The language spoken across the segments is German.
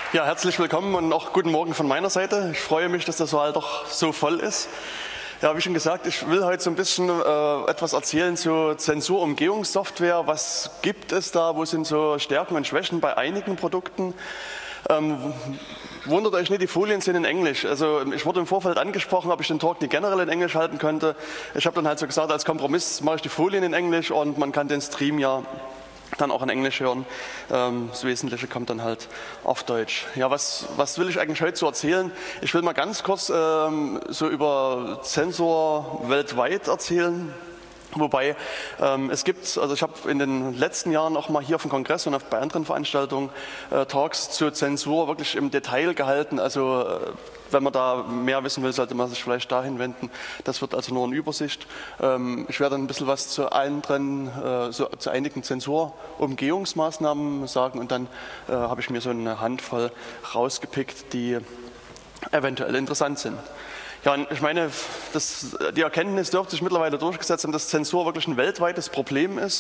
Ja, herzlich willkommen und auch guten Morgen von meiner Seite. Ich freue mich, dass der Saal doch so voll ist. Ja, wie schon gesagt, ich will heute so ein bisschen etwas erzählen zu Zensurumgehungssoftware. Was gibt es da? Wo sind so Stärken und Schwächen bei einigen Produkten? Wundert euch nicht, die Folien sind in Englisch. Also ich wurde im Vorfeld angesprochen, ob ich den Talk nicht generell in Englisch halten könnte. Ich habe dann halt so gesagt, als Kompromiss mache ich die Folien in Englisch und man kann den Stream ja dann auch in Englisch hören. Das Wesentliche kommt dann halt auf Deutsch. Ja, was will ich eigentlich heute so erzählen? Ich will mal ganz kurz so über Zensur weltweit erzählen. Wobei es gibt, also ich habe in den letzten Jahren auch mal hier auf dem Kongress und bei anderen Veranstaltungen Talks zur Zensur wirklich im Detail gehalten. Also wenn man da mehr wissen will, sollte man sich vielleicht dahin wenden. Das wird also nur eine Übersicht. Ich werde ein bisschen was zu zu einigen Zensurumgehungsmaßnahmen sagen und dann habe ich mir so eine Handvoll rausgepickt, die eventuell interessant sind. Ja, und ich meine, die Erkenntnis dürfte sich mittlerweile durchgesetzt haben, dass Zensur wirklich ein weltweites Problem ist.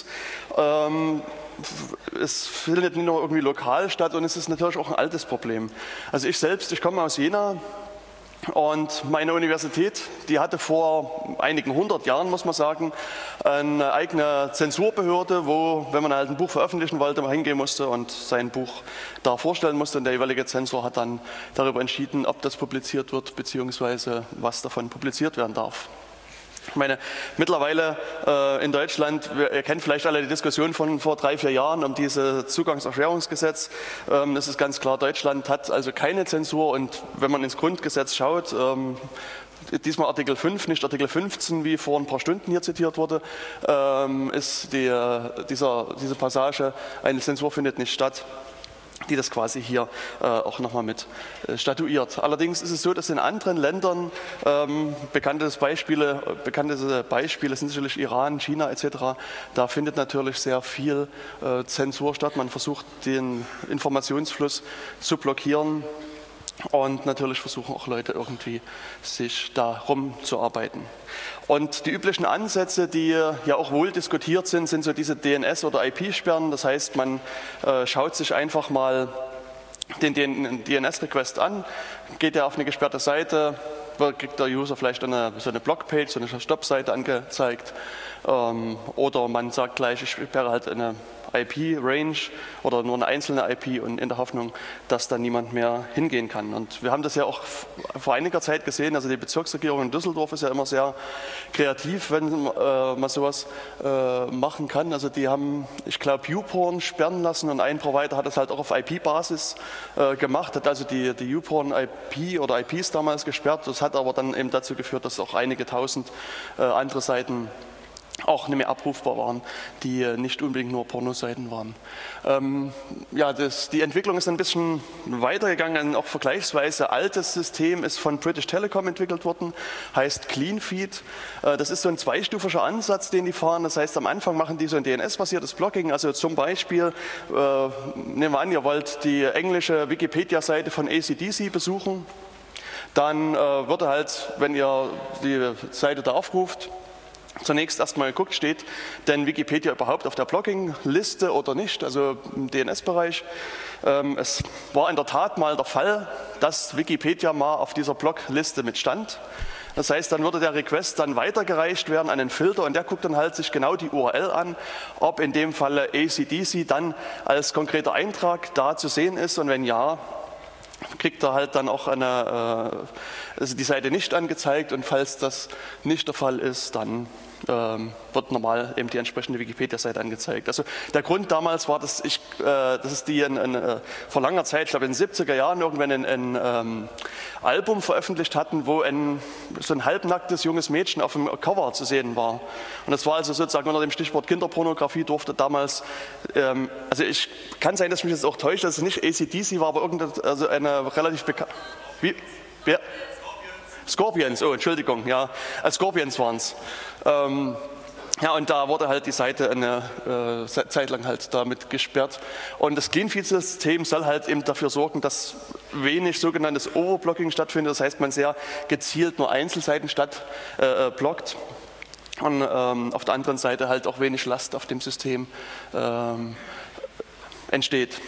Es findet nicht nur irgendwie lokal statt und es ist natürlich auch ein altes Problem. Also ich selbst, ich komme aus Jena. Und meine Universität, die hatte vor einigen 100 Jahren, muss man sagen, eine eigene Zensurbehörde, wo, wenn man halt ein Buch veröffentlichen wollte, man hingehen musste und sein Buch da vorstellen musste. Und der jeweilige Zensor hat dann darüber entschieden, ob das publiziert wird, beziehungsweise was davon publiziert werden darf. Ich meine, mittlerweile in Deutschland, ihr kennt vielleicht alle die Diskussion von vor 3-4 Jahren um dieses Zugangserschwerungsgesetz. Es ist ganz klar, Deutschland hat also keine Zensur und wenn man ins Grundgesetz schaut, diesmal Artikel 5, nicht Artikel 15, wie vor ein paar Stunden hier zitiert wurde, ist diese Passage, eine Zensur findet nicht statt, die das quasi hier auch nochmal mit statuiert. Allerdings ist es so, dass in anderen Ländern bekannte Beispiele sind sicherlich Iran, China etc. Da findet natürlich sehr viel Zensur statt. Man versucht, den Informationsfluss zu blockieren. Und natürlich versuchen auch Leute irgendwie, sich darum zu arbeiten. Und die üblichen Ansätze, die ja auch wohl diskutiert sind, sind so diese DNS- oder IP-Sperren. Das heißt, man schaut sich einfach mal den DNS-Request an, geht ja auf eine gesperrte Seite, kriegt der User vielleicht so eine Blogpage, so eine Stopp-Seite angezeigt. Oder man sagt gleich, ich sperre halt eine IP-Range oder nur eine einzelne IP und in der Hoffnung, dass da niemand mehr hingehen kann. Und wir haben das ja auch vor einiger Zeit gesehen, also die Bezirksregierung in Düsseldorf ist ja immer sehr kreativ, wenn man sowas machen kann. Also die haben, ich glaube, YouPorn sperren lassen und ein Provider hat das halt auch auf IP-Basis gemacht, hat also die YouPorn-IP oder IPs damals gesperrt. Das hat aber dann eben dazu geführt, dass auch einige tausend andere Seiten auch nicht mehr abrufbar waren, die nicht unbedingt nur Pornoseiten waren. Die Entwicklung ist ein bisschen weitergegangen. Ein auch vergleichsweise altes System ist von British Telecom entwickelt worden, heißt CleanFeed. Das ist so ein zweistufiger Ansatz, den die fahren. Das heißt, am Anfang machen die so ein DNS-basiertes Blocking. Also zum Beispiel, nehmen wir an, ihr wollt die englische Wikipedia-Seite von AC/DC besuchen. Dann würde halt, wenn ihr die Seite da aufruft, zunächst erstmal geguckt, steht denn Wikipedia überhaupt auf der Blogging-Liste oder nicht, also im DNS-Bereich. Es war in der Tat mal der Fall, dass Wikipedia mal auf dieser Blog-Liste mit stand. Das heißt, dann würde der Request dann weitergereicht werden an den Filter und der guckt dann halt sich genau die URL an, ob in dem Falle AC/DC dann als konkreter Eintrag da zu sehen ist und wenn ja, kriegt er halt dann auch also die Seite nicht angezeigt und falls das nicht der Fall ist, dann wird normal eben die entsprechende Wikipedia-Seite angezeigt. Also der Grund damals war, dass die vor langer Zeit, ich glaube in den 70er Jahren, irgendwann ein Album veröffentlicht hatten, wo so ein halbnacktes junges Mädchen auf dem Cover zu sehen war. Und das war also sozusagen unter dem Stichwort Kinderpornografie durfte damals, also ich kann sein, dass mich das auch täuscht, dass es nicht AC/DC war, aber eine relativ bekannte... Wer? Scorpions, oh Entschuldigung, ja, Scorpions waren es. Ja, und da wurde halt die Seite eine Zeit lang halt damit gesperrt. Und das CleanFeed-System soll halt eben dafür sorgen, dass wenig sogenanntes Overblocking stattfindet. Das heißt, man sehr gezielt nur Einzelseiten blockt. Und auf der anderen Seite halt auch wenig Last auf dem System entsteht.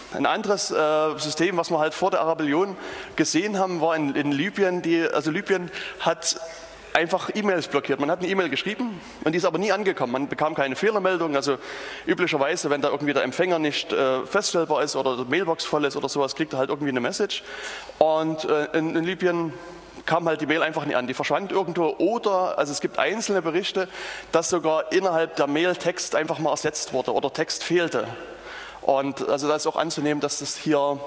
Ein anderes System, was wir halt vor der Arabellion gesehen haben, war in Libyen. Libyen hat einfach E-Mails blockiert. Man hat eine E-Mail geschrieben und die ist aber nie angekommen. Man bekam keine Fehlermeldung. Also üblicherweise, wenn da irgendwie der Empfänger nicht feststellbar ist oder die Mailbox voll ist oder sowas, kriegt er halt irgendwie eine Message. Und in Libyen kam halt die Mail einfach nicht an, die verschwand irgendwo oder, also es gibt einzelne Berichte, dass sogar innerhalb der Mail Text einfach mal ersetzt wurde oder Text fehlte. Und also da ist auch anzunehmen, dass das hier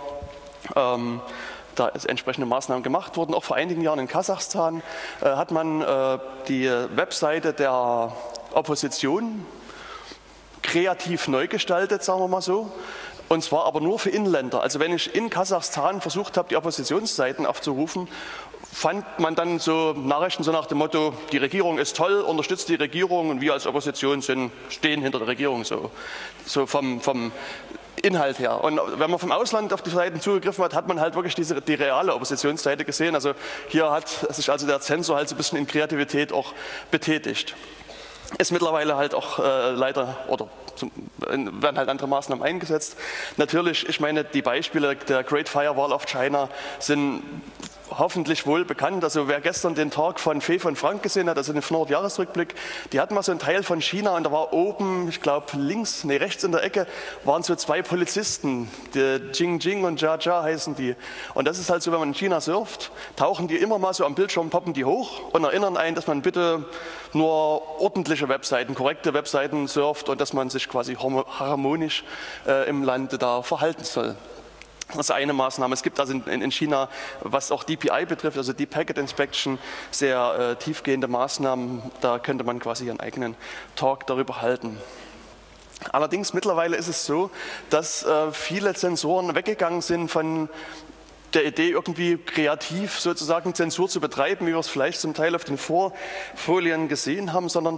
da entsprechende Maßnahmen gemacht wurden. Auch vor einigen Jahren in Kasachstan hat man die Webseite der Opposition kreativ neu gestaltet, sagen wir mal so. Und zwar aber nur für Inländer. Also wenn ich in Kasachstan versucht habe, die Oppositionsseiten aufzurufen, fand man dann so Nachrichten so nach dem Motto, die Regierung ist toll, unterstützt die Regierung und wir als Opposition stehen hinter der Regierung, so vom Inhalt her. Und wenn man vom Ausland auf die Seiten zugegriffen hat, hat man halt wirklich die reale Oppositionsseite gesehen. Also hier hat sich also der Zensor halt so ein bisschen in Kreativität auch betätigt. Ist mittlerweile halt auch leider, oder werden halt andere Maßnahmen eingesetzt. Natürlich, ich meine, die Beispiele der Great Firewall of China sind hoffentlich wohl bekannt. Also wer gestern den Talk von Fee von Frank gesehen hat, also den 500-Jahres-Rückblick, die hatten mal so einen Teil von China und da war oben, ich glaube rechts in der Ecke, waren so zwei Polizisten, die Jing Jing und Jia Jia heißen die. Und das ist halt so, wenn man in China surft, tauchen die immer mal so am Bildschirm, poppen die hoch und erinnern einen, dass man bitte nur ordentliche Webseiten, korrekte Webseiten surft und dass man sich quasi harmonisch im Lande da verhalten soll. Das ist eine Maßnahme. Es gibt also in China, was auch DPI betrifft, also Deep Packet Inspection, sehr tiefgehende Maßnahmen. Da könnte man quasi einen eigenen Talk darüber halten. Allerdings mittlerweile ist es so, dass viele Zensoren weggegangen sind von der Idee, irgendwie kreativ sozusagen Zensur zu betreiben, wie wir es vielleicht zum Teil auf den Vorfolien gesehen haben, sondern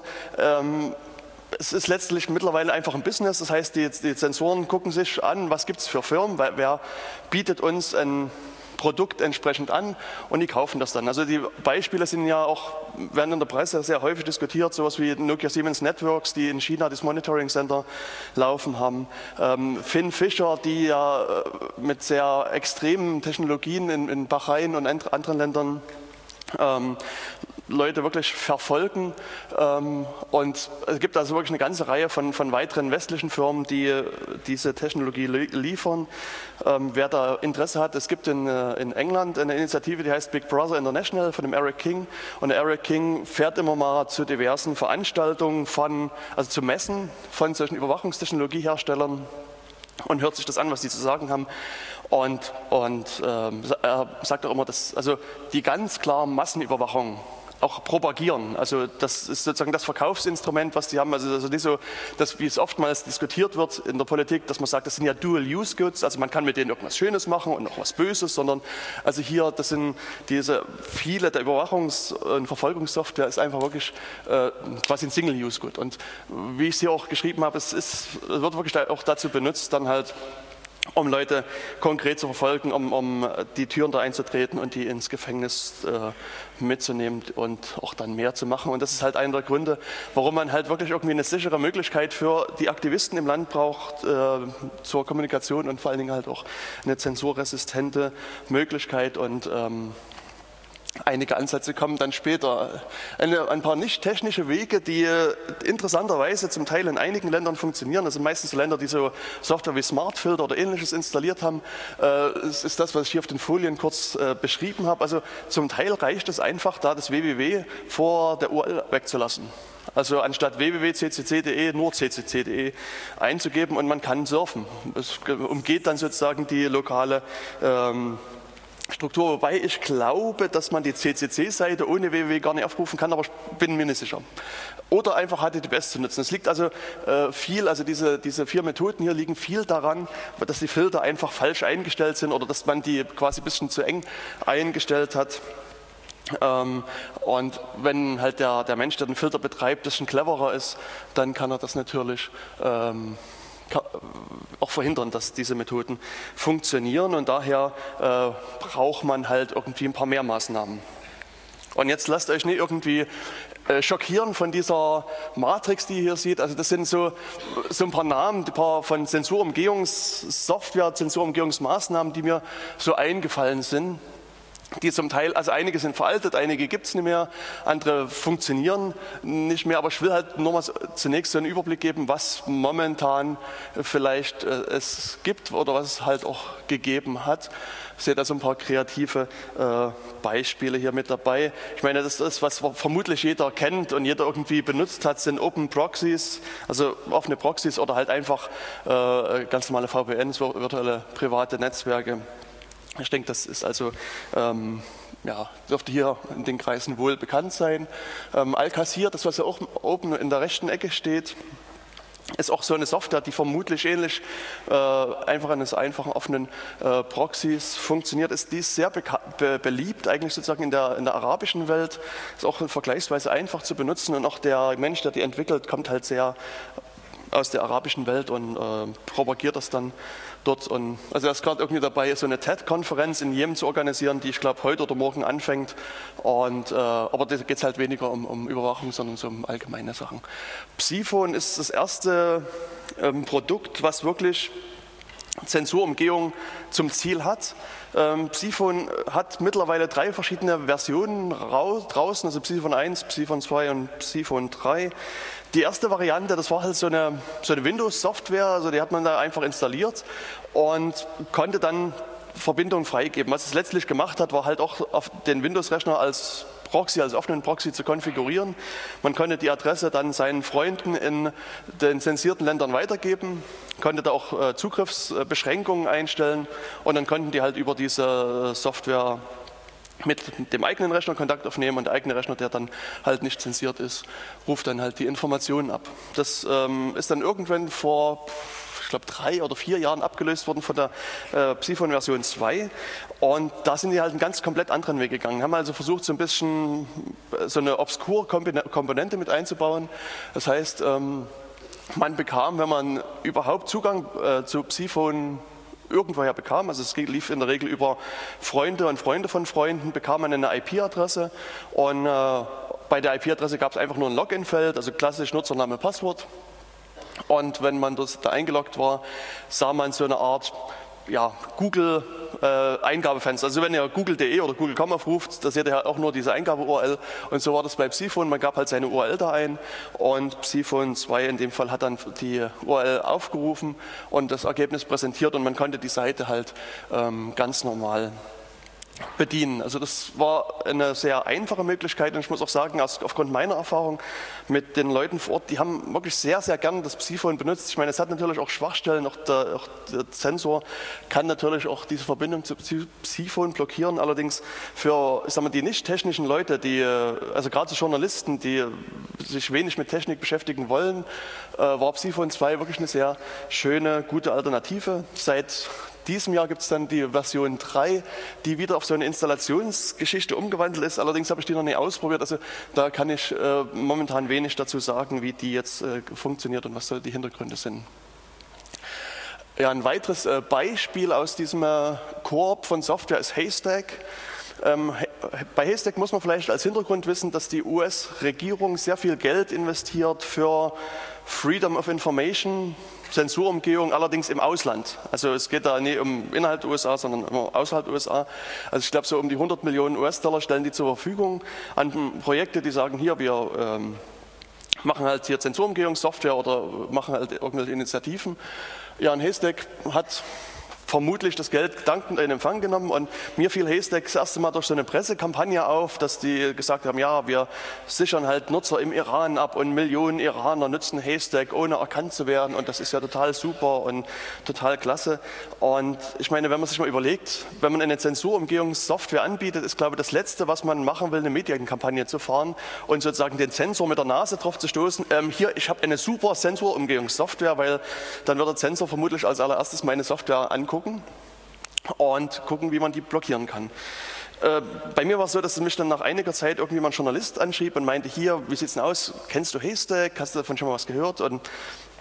es ist letztlich mittlerweile einfach ein Business, das heißt, die Zensoren gucken sich an, was gibt es für Firmen, wer bietet uns ein Produkt entsprechend an und die kaufen das dann. Also die Beispiele sind ja auch, werden in der Presse sehr häufig diskutiert, sowas wie Nokia Siemens Networks, die in China das Monitoring Center laufen haben, Finn Fisher, die ja mit sehr extremen Technologien in Bahrain und anderen Ländern Leute wirklich verfolgen und es gibt also wirklich eine ganze Reihe von weiteren westlichen Firmen, die diese Technologie liefern. Wer da Interesse hat, es gibt in England eine Initiative, die heißt Big Brother International von dem Eric King und der Eric King fährt immer mal zu diversen Veranstaltungen also zu Messen von solchen Überwachungstechnologieherstellern und hört sich das an, was die zu sagen haben. Und er sagt auch immer, dass also die ganz klare Massenüberwachung auch propagieren. Also das ist sozusagen das Verkaufsinstrument, was die haben. Also nicht so, dass, wie es oftmals diskutiert wird in der Politik, dass man sagt, das sind ja Dual-Use-Goods, also man kann mit denen irgendwas Schönes machen und auch was Böses, sondern also hier, das sind viele der Überwachungs- und Verfolgungssoftware ist einfach wirklich quasi ein Single-Use-Good. Und wie ich es hier auch geschrieben habe, es wird wirklich auch dazu benutzt, dann halt um Leute konkret zu verfolgen, um die Türen da einzutreten und die ins Gefängnis mitzunehmen und auch dann mehr zu machen. Und das ist halt einer der Gründe, warum man halt wirklich irgendwie eine sichere Möglichkeit für die Aktivisten im Land braucht zur Kommunikation und vor allen Dingen halt auch eine zensurresistente Möglichkeit und einige Ansätze kommen dann später. Ein paar nicht technische Wege, die interessanterweise zum Teil in einigen Ländern funktionieren. Das sind meistens so Länder, die so Software wie SmartFilter oder ähnliches installiert haben. Das ist das, was ich hier auf den Folien kurz beschrieben habe. Also zum Teil reicht es einfach, da das www vor der URL wegzulassen. Also anstatt www.ccc.de nur ccc.de einzugeben und man kann surfen. Es umgeht dann sozusagen die lokale Struktur, wobei ich glaube, dass man die CCC-Seite ohne www gar nicht aufrufen kann, aber ich bin mir nicht sicher. Oder einfach HTTPS zu nutzen. Es liegt also viel, also diese 4 Methoden hier liegen viel daran, dass die Filter einfach falsch eingestellt sind oder dass man die quasi ein bisschen zu eng eingestellt hat. Und wenn halt der Mensch, der den Filter betreibt, ein bisschen cleverer ist, dann kann er das natürlich auch verhindern, dass diese Methoden funktionieren und daher braucht man halt irgendwie ein paar mehr Maßnahmen. Und jetzt lasst euch nicht irgendwie schockieren von dieser Matrix, die ihr hier seht. Also das sind so ein paar Namen, ein paar von Zensurumgehungssoftware, Zensurumgehungsmaßnahmen, die mir so eingefallen sind. Die zum Teil, also einige sind veraltet, einige gibt es nicht mehr, andere funktionieren nicht mehr, aber ich will halt nur mal zunächst so einen Überblick geben, was momentan vielleicht es gibt oder was es halt auch gegeben hat. Ich sehe da so ein paar kreative Beispiele hier mit dabei. Ich meine, das ist, was vermutlich jeder kennt und jeder irgendwie benutzt hat, sind Open Proxies, also offene Proxies oder halt einfach ganz normale VPNs, virtuelle private Netzwerke. Ich denke, das ist also, ja, dürfte hier in den Kreisen wohl bekannt sein. Alcacer, das was ja auch oben in der rechten Ecke steht, ist auch so eine Software, die vermutlich ähnlich einfach eines einfachen offenen Proxys funktioniert. Die ist sehr beliebt, eigentlich sozusagen in der arabischen Welt. Ist auch vergleichsweise einfach zu benutzen und auch der Mensch, der die entwickelt, kommt halt sehr aus der arabischen Welt und propagiert das dann dort. Und, also er ist gerade irgendwie dabei, so eine TED-Konferenz in Jemen zu organisieren, die ich glaube heute oder morgen anfängt. Und, aber da geht es halt weniger um Überwachung, sondern so um allgemeine Sachen. Psiphon ist das erste Produkt, was wirklich Zensurumgehung zum Ziel hat. Psiphon hat mittlerweile 3 verschiedene Versionen draußen, also Psiphon 1, Psiphon 2 und Psiphon 3. Die erste Variante, das war halt so eine Windows-Software, also die hat man da einfach installiert und konnte dann Verbindungen freigeben. Was es letztlich gemacht hat, war halt auch auf den Windows-Rechner als Proxy, als offenen Proxy zu konfigurieren. Man konnte die Adresse dann seinen Freunden in den zensierten Ländern weitergeben, konnte da auch Zugriffsbeschränkungen einstellen und dann konnten die halt über diese Software mit dem eigenen Rechner Kontakt aufnehmen und der eigene Rechner, der dann halt nicht zensiert ist, ruft dann halt die Informationen ab. Das ist dann irgendwann vor, ich glaube, 3 oder 4 Jahren abgelöst worden von der Psiphon Version 2 und da sind die halt einen ganz komplett anderen Weg gegangen. Haben also versucht, so ein bisschen so eine obskur Komponente mit einzubauen. Das heißt, man bekam, wenn man überhaupt Zugang zu Psiphon irgendwoher bekam, also es lief in der Regel über Freunde und Freunde von Freunden, bekam man eine IP-Adresse und bei der IP-Adresse gab es einfach nur ein Login-Feld, also klassisch Nutzername, Passwort und wenn man da eingeloggt war, sah man so eine Art Google Eingabefenster. Also wenn ihr google.de oder google.com aufruft, da seht ihr auch nur diese Eingabe-URL und so war das bei Psiphon, man gab halt seine URL da ein und Psiphon 2 in dem Fall hat dann die URL aufgerufen und das Ergebnis präsentiert und man konnte die Seite halt ganz normal bedienen. Also das war eine sehr einfache Möglichkeit und ich muss auch sagen, aufgrund meiner Erfahrung mit den Leuten vor Ort, die haben wirklich sehr, sehr gern das Psiphon benutzt. Ich meine, es hat natürlich auch Schwachstellen, auch der Sensor kann natürlich auch diese Verbindung zu Psiphon blockieren, allerdings für, ich sag mal, die nicht technischen Leute, also gerade Journalisten, die sich wenig mit Technik beschäftigen wollen, war Psiphon 2 wirklich eine sehr schöne, gute Alternative. Seit diesem Jahr gibt es dann die Version 3, die wieder auf so eine Installationsgeschichte umgewandelt ist. Allerdings habe ich die noch nicht ausprobiert. Also da kann ich momentan wenig dazu sagen, wie die jetzt funktioniert und was so die Hintergründe sind. Ja, ein weiteres Beispiel aus diesem Koop von Software ist Haystack. Bei Haystack muss man vielleicht als Hintergrund wissen, dass die US-Regierung sehr viel Geld investiert für Freedom of Information, Zensurumgehung, allerdings im Ausland. Also es geht da nicht um innerhalb der USA, sondern immer außerhalb der USA. Also ich glaube, so um die 100 Millionen US-Dollar stellen die zur Verfügung an Projekte, die sagen, hier, wir machen halt hier Zensurumgehungssoftware oder machen halt irgendwelche Initiativen. Ja, und Haystack hat vermutlich das Geld dankend in Empfang genommen und mir fiel Haystack das erste Mal durch so eine Pressekampagne auf, dass die gesagt haben, ja, wir sichern halt Nutzer im Iran ab und Millionen Iraner nutzen Haystack, ohne erkannt zu werden und das ist ja total super und total klasse. Und ich meine, wenn man sich mal überlegt, wenn man eine Zensurumgehungssoftware anbietet, ist, glaube ich, das Letzte, was man machen will, eine Medienkampagne zu fahren und sozusagen den Zensor mit der Nase drauf zu stoßen. Hier, ich habe eine super Zensurumgehungssoftware, weil dann wird der Zensor vermutlich als allererstes meine Software angucken und gucken, wie man die blockieren kann. Bei mir war es so, dass mich dann nach einiger Zeit irgendwie mal ein Journalist anschrieb und meinte, hier, wie sieht es denn aus, kennst du Haystack, hast du davon schon mal was gehört? Und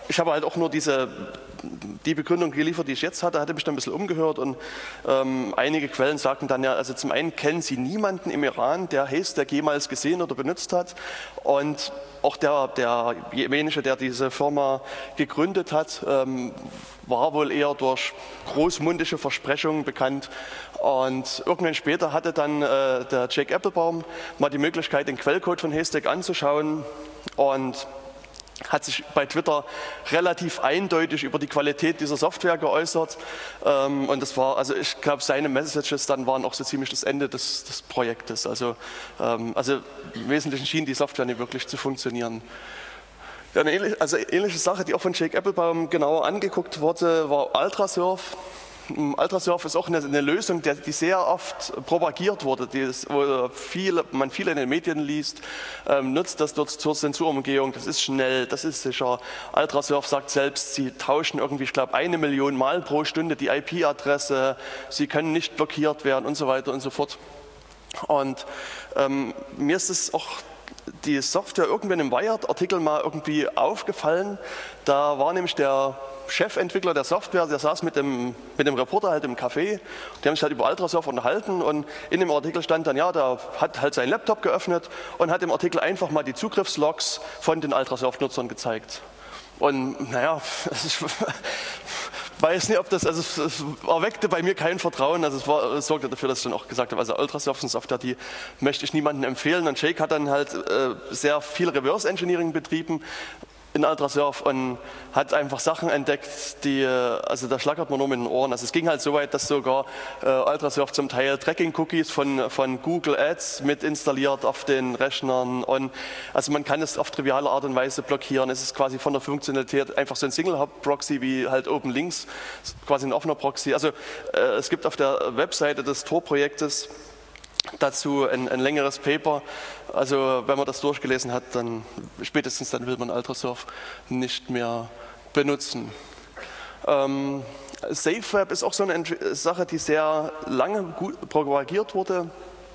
ich habe halt auch nur die Begründung geliefert, die ich jetzt hatte mich dann ein bisschen umgehört und einige Quellen sagten dann ja, also zum einen kennen sie niemanden im Iran, der Haystack jemals gesehen oder benutzt hat, und auch derjenige, der diese Firma gegründet hat, war wohl eher durch großmundische Versprechungen bekannt. Und irgendwann später hatte dann der Jake Applebaum mal die Möglichkeit, den Quellcode von Haystack anzuschauen und hat sich bei Twitter relativ eindeutig über die Qualität dieser Software geäußert. Und das war, also ich glaube, seine Messages dann waren auch so ziemlich das Ende des Projektes. Also im Wesentlichen schien die Software nicht wirklich zu funktionieren. Ja, eine ähnliche Sache, die auch von Jake Applebaum genauer angeguckt wurde, war Ultrasurf. Ultrasurf ist auch eine Lösung, die sehr oft propagiert wurde, wo man viel in den Medien liest, nutzt das dort zur Zensurumgehung, das ist schnell, das ist sicher. Ultrasurf sagt selbst, sie tauschen irgendwie, ich glaube, 1 Million Mal pro Stunde die IP-Adresse, sie können nicht blockiert werden und so weiter und so fort. Und mir ist es auch die Software irgendwann im Wired-Artikel mal irgendwie aufgefallen. Da war nämlich der Chefentwickler der Software, der saß mit dem Reporter halt im Café, die haben sich halt über Ultrasurf unterhalten und in dem Artikel stand dann, ja, der hat halt seinen Laptop geöffnet und hat im Artikel einfach mal die Zugriffslogs von den Ultrasurf-Nutzern gezeigt. Und naja, ich weiß nicht, ob das, also es erweckte bei mir kein Vertrauen, also es sorgte dafür, dass ich dann auch gesagt habe, also Ultrasurf ist eine Software, die möchte ich niemandem empfehlen. Und Jake hat dann halt sehr viel Reverse Engineering betrieben in Ultrasurf und hat einfach Sachen entdeckt, also da schlackert man nur mit den Ohren. Also es ging halt so weit, dass sogar Ultrasurf zum Teil Tracking-Cookies von Google Ads mit installiert auf den Rechnern, und also man kann es auf triviale Art und Weise blockieren. Es ist quasi von der Funktionalität einfach so ein Single-Hop-Proxy wie halt Open Links, quasi ein offener Proxy. Also es gibt auf der Webseite des Tor-Projektes dazu ein längeres Paper. Also wenn man das durchgelesen hat, dann spätestens dann will man Ultrasurf nicht mehr benutzen. SafeWeb ist auch so eine Sache, die sehr lange gut propagiert wurde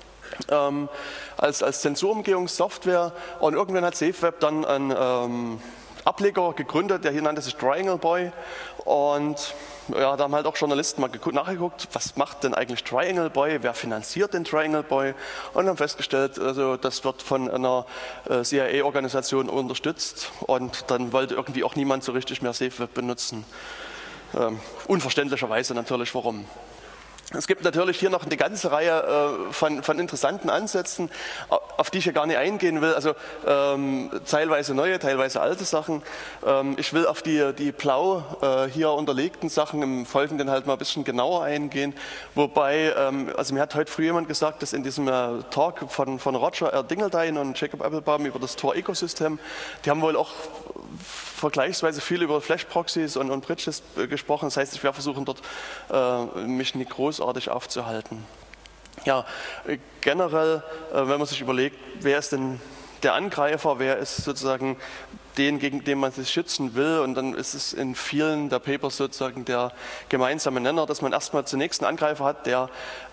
als Zensurumgehungssoftware, und irgendwann hat SafeWeb dann einen Ableger gegründet, der hier nannte sich Triangle Boy, und ja, da haben halt auch Journalisten mal nachgeguckt, was macht denn eigentlich Triangle Boy, wer finanziert den Triangle Boy, und haben festgestellt, also das wird von einer CIA-Organisation unterstützt, und dann wollte irgendwie auch niemand so richtig mehr SafeWeb benutzen. Unverständlicherweise natürlich, warum. Es gibt natürlich hier noch eine ganze Reihe von interessanten Ansätzen, auf die ich ja gar nicht eingehen will, also teilweise neue, teilweise alte Sachen. Ich will auf die blau hier unterlegten Sachen im Folgenden halt mal ein bisschen genauer eingehen, wobei, also mir hat heute früh jemand gesagt, dass in diesem Talk von Roger R. Dingeldine und Jacob Applebaum über das Tor-Ökosystem, die haben wohl auch vergleichsweise viel über Flash-Proxys und Bridges gesprochen. Das heißt, ich werde versuchen, dort mich nicht großartig aufzuhalten. Ja, generell, wenn man sich überlegt, wer ist denn der Angreifer, wer ist sozusagen den, gegen den man sich schützen will, und dann ist es in vielen der Papers sozusagen der gemeinsame Nenner, dass man erstmal zunächst einen Angreifer hat, der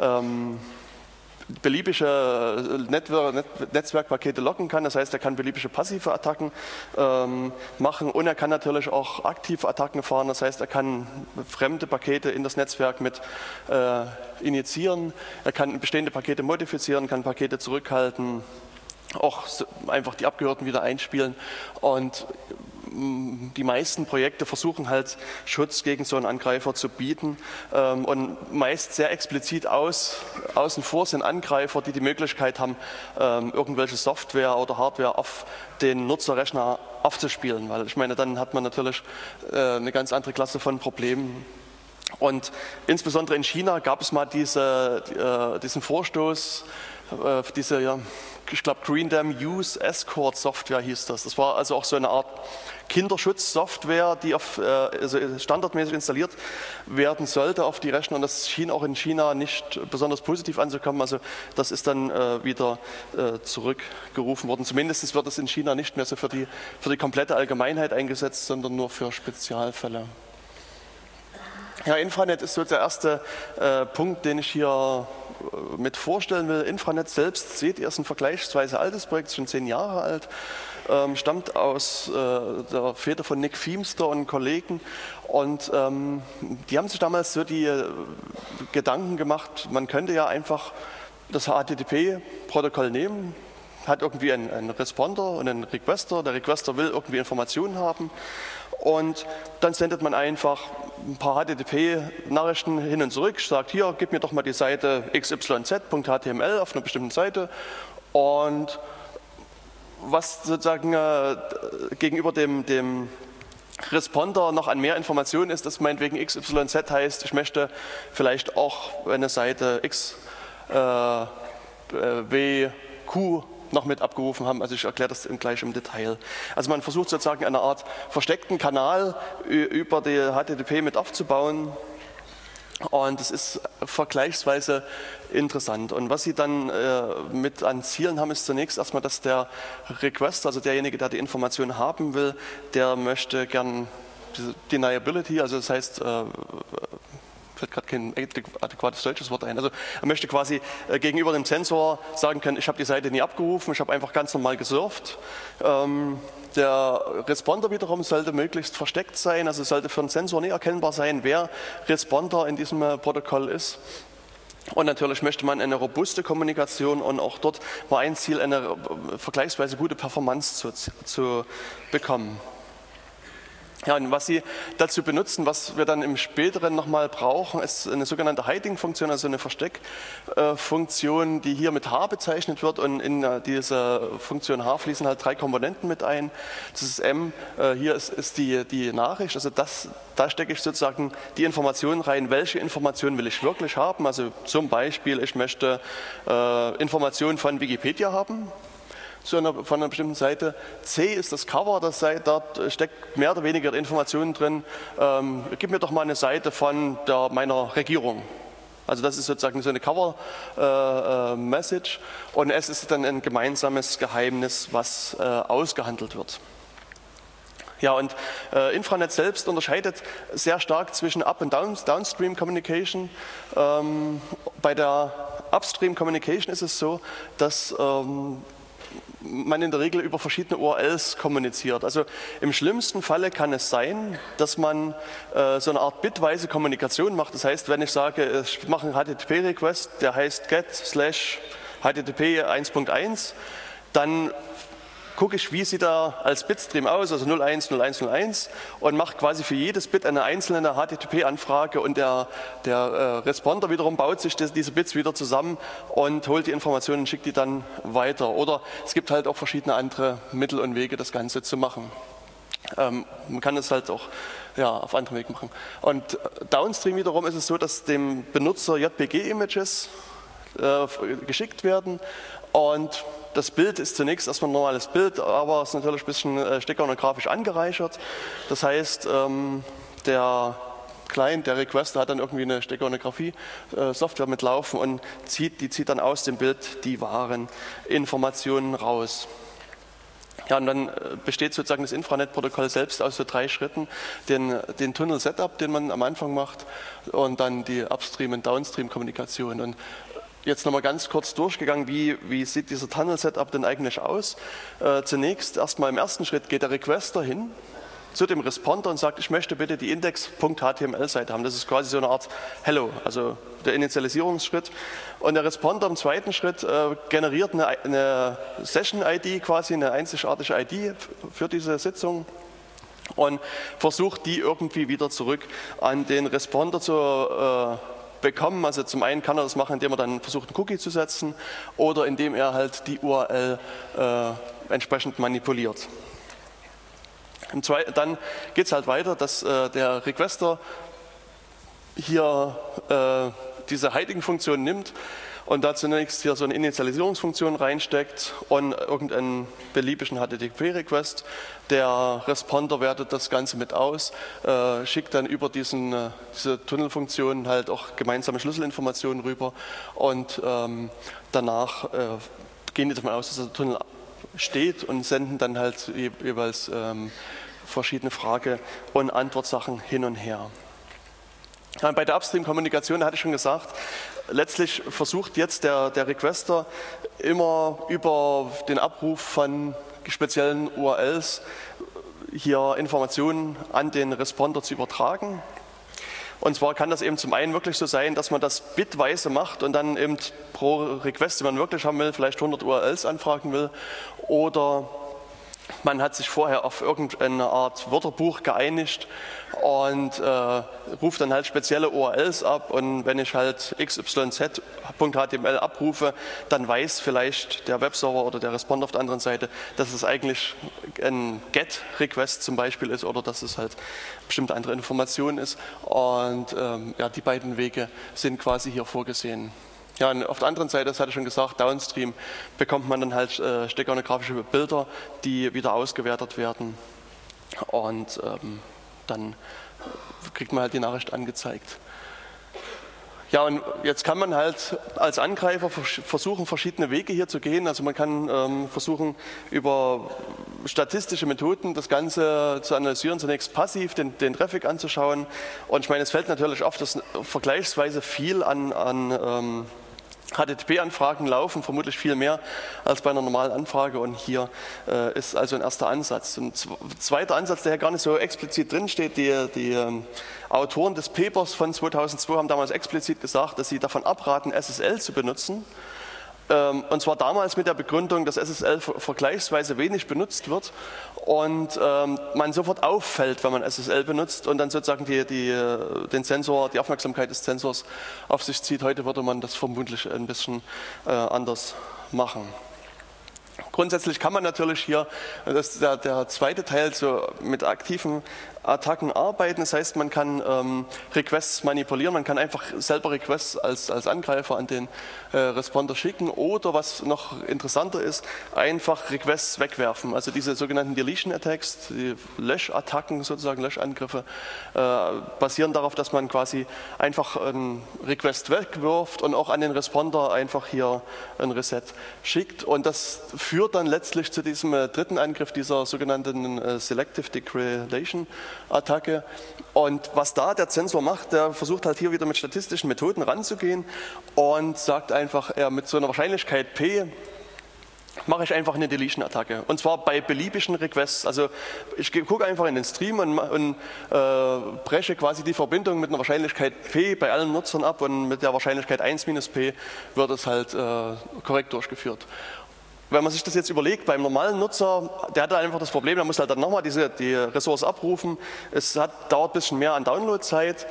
beliebige Netzwerkpakete locken kann, das heißt, er kann beliebige passive Attacken machen, und er kann natürlich auch aktive Attacken fahren, das heißt, er kann fremde Pakete in das Netzwerk mit injizieren, er kann bestehende Pakete modifizieren, kann Pakete zurückhalten, auch einfach die Abgehörten wieder einspielen, und die meisten Projekte versuchen halt Schutz gegen so einen Angreifer zu bieten, und meist sehr explizit außen vor sind Angreifer, die die Möglichkeit haben, irgendwelche Software oder Hardware auf den Nutzerrechner aufzuspielen, weil ich meine, dann hat man natürlich eine ganz andere Klasse von Problemen. Und insbesondere in China gab es mal diesen Vorstoß, ich glaube Green Dam Use Escort Software hieß das. Das war also auch so eine Art Kinderschutzsoftware, die also standardmäßig installiert werden sollte auf die Rechner, und das schien auch in China nicht besonders positiv anzukommen. Also das ist dann wieder zurückgerufen worden. Zumindest wird es in China nicht mehr so für die komplette Allgemeinheit eingesetzt, sondern nur für Spezialfälle. Ja, Intranet ist so der erste Punkt, den ich hier mit vorstellen will. Infranet selbst, seht ihr, ist ein vergleichsweise altes Projekt, schon 10 Jahre alt, stammt aus der Feder von Nick Feamster und Kollegen. Und die haben sich damals so die Gedanken gemacht, man könnte ja einfach das HTTP-Protokoll nehmen, hat irgendwie einen Responder und einen Requester. Der Requester will irgendwie Informationen haben und dann sendet man einfach ein paar HTTP-Nachrichten hin und zurück, sagt hier, gib mir doch mal die Seite xyz.html auf einer bestimmten Seite, und was sozusagen gegenüber dem Responder noch an mehr Informationen ist, dass meinetwegen xyz heißt, ich möchte vielleicht auch eine Seite xwq noch mit abgerufen haben. Also ich erkläre das gleich im Detail. Also man versucht sozusagen eine Art versteckten Kanal über die HTTP mit aufzubauen. Und das ist vergleichsweise interessant. Und was Sie dann mit an Zielen haben, ist zunächst erstmal, dass der Requester, also derjenige, der die Information haben will, der möchte gern diese Deniability, also das heißt, fällt gerade kein adäquates deutsches Wort ein. Also er möchte quasi gegenüber dem Sensor sagen können, ich habe die Seite nie abgerufen, ich habe einfach ganz normal gesurft. Der Responder wiederum sollte möglichst versteckt sein, also sollte für den Sensor nie erkennbar sein, wer Responder in diesem Protokoll ist. Und natürlich möchte man eine robuste Kommunikation, und auch dort war ein Ziel, eine vergleichsweise gute Performance zu bekommen. Ja, und was Sie dazu benutzen, was wir dann im Späteren nochmal brauchen, ist eine sogenannte Hiding-Funktion, also eine Versteckfunktion, die hier mit H bezeichnet wird, und in diese Funktion H fließen halt 3 Komponenten mit ein. Das ist M, hier ist die Nachricht, also da stecke ich sozusagen die Information rein, welche Informationen will ich wirklich haben, also zum Beispiel, ich möchte Informationen von Wikipedia haben, von einer bestimmten Seite. C ist das Cover der Seite, dort steckt mehr oder weniger Informationen drin. Gib mir doch mal eine Seite von meiner Regierung. Also das ist sozusagen so eine Cover-Message, und S ist dann ein gemeinsames Geheimnis, was ausgehandelt wird. Ja, und Infranet selbst unterscheidet sehr stark zwischen Up- und Downstream Communication. Bei der Upstream Communication ist es so, dass man in der Regel über verschiedene URLs kommuniziert. Also im schlimmsten Falle kann es sein, dass man so eine Art bitweise Kommunikation macht. Das heißt, wenn ich sage, ich mache einen HTTP-Request, der heißt get/http 1.1, dann gucke ich, wie sieht er als Bitstream aus, also 01, 01, 01, und mache quasi für jedes Bit eine einzelne HTTP-Anfrage, und der Responder wiederum baut sich diese Bits wieder zusammen und holt die Informationen und schickt die dann weiter. Oder es gibt halt auch verschiedene andere Mittel und Wege, das Ganze zu machen. Man kann es halt auch auf anderen Wegen machen. Und Downstream wiederum ist es so, dass dem Benutzer JPG-Images geschickt werden, und das Bild ist zunächst erstmal ein normales Bild, aber es ist natürlich ein bisschen steckanografisch angereichert. Das heißt, der Client, der Requester, hat dann irgendwie eine Steganografie-Software mitlaufen und zieht dann aus dem Bild die wahren Informationen raus. Ja, und dann besteht sozusagen das Infranet-Protokoll selbst aus so 3 Schritten. Den Tunnel-Setup, den man am Anfang macht, und dann die Upstream- und Downstream-Kommunikation. Und jetzt nochmal ganz kurz durchgegangen, wie sieht dieser Tunnel-Setup denn eigentlich aus? Zunächst erstmal im ersten Schritt geht der Requester hin zu dem Responder und sagt, ich möchte bitte die index.html-Seite haben. Das ist quasi so eine Art Hello, also der Initialisierungsschritt. Und der Responder im zweiten Schritt generiert eine Session-ID, quasi eine einzigartige ID für diese Sitzung, und versucht die irgendwie wieder zurück an den Responder zu bekommen. Also zum einen kann er das machen, indem er dann versucht, einen Cookie zu setzen, oder indem er halt die URL entsprechend manipuliert. Dann geht es halt weiter, dass der Requester hier diese Hiding-Funktion nimmt und da zunächst hier so eine Initialisierungsfunktion reinsteckt und irgendeinen beliebigen HTTP-Request. Der Responder wertet das Ganze mit aus, schickt dann über diese Tunnelfunktion halt auch gemeinsame Schlüsselinformationen rüber, und danach gehen die davon aus, dass der Tunnel steht, und senden dann halt jeweils verschiedene Frage- und Antwortsachen hin und her. Bei der Upstream-Kommunikation hatte ich schon gesagt, letztlich versucht jetzt der Requester immer über den Abruf von speziellen URLs hier Informationen an den Responder zu übertragen. Und zwar kann das eben zum einen wirklich so sein, dass man das bitweise macht und dann eben pro Request, den man wirklich haben will, vielleicht 100 URLs anfragen will, oder man hat sich vorher auf irgendeine Art Wörterbuch geeinigt und ruft dann halt spezielle URLs ab, und wenn ich halt xyz.html abrufe, dann weiß vielleicht der Webserver oder der Responder auf der anderen Seite, dass es eigentlich ein GET-Request zum Beispiel ist oder dass es halt bestimmte andere Informationen ist, und ja, die beiden Wege sind quasi hier vorgesehen. Ja, und auf der anderen Seite, das hatte ich schon gesagt, downstream bekommt man dann halt steganographische Bilder, die wieder ausgewertet werden, und dann kriegt man halt die Nachricht angezeigt. Ja, und jetzt kann man halt als Angreifer versuchen, verschiedene Wege hier zu gehen. Also man kann versuchen, über statistische Methoden das Ganze zu analysieren, zunächst passiv den Traffic anzuschauen. Und ich meine, es fällt natürlich auf, dass vergleichsweise viel an HTTP-Anfragen laufen, vermutlich viel mehr als bei einer normalen Anfrage, und hier ist also ein erster Ansatz. Ein zweiter Ansatz, der hier gar nicht so explizit drinsteht, die Autoren des Papers von 2002 haben damals explizit gesagt, dass sie davon abraten, SSL zu benutzen. Und zwar damals mit der Begründung, dass SSL vergleichsweise wenig benutzt wird und man sofort auffällt, wenn man SSL benutzt und dann sozusagen den Sensor, die Aufmerksamkeit des Sensors auf sich zieht. Heute würde man das vermutlich ein bisschen anders machen. Grundsätzlich kann man natürlich hier, das ist der zweite Teil, so mit aktiven Attacken arbeiten. Das heißt, man kann Requests manipulieren, man kann einfach selber Requests als Angreifer an den Responder schicken, oder was noch interessanter ist, einfach Requests wegwerfen. Also diese sogenannten Deletion Attacks, die Löschattacken sozusagen, Löschangriffe, basieren darauf, dass man quasi einfach einen Request wegwirft und auch an den Responder einfach hier ein Reset schickt. Und das führt dann letztlich zu diesem dritten Angriff, dieser sogenannten Selective Degradation Attacke. Und was da der Zensor macht, der versucht halt hier wieder mit statistischen Methoden ranzugehen und sagt einfach, mit so einer Wahrscheinlichkeit P mache ich einfach eine Deletion-Attacke. Und zwar bei beliebigen Requests. Also ich gucke einfach in den Stream und breche quasi die Verbindung mit einer Wahrscheinlichkeit P bei allen Nutzern ab, und mit der Wahrscheinlichkeit 1 minus P wird es halt korrekt durchgeführt. Wenn man sich das jetzt überlegt, beim normalen Nutzer, der hat einfach das Problem, der muss halt dann nochmal die Ressource abrufen. Es dauert ein bisschen mehr an Downloadzeit.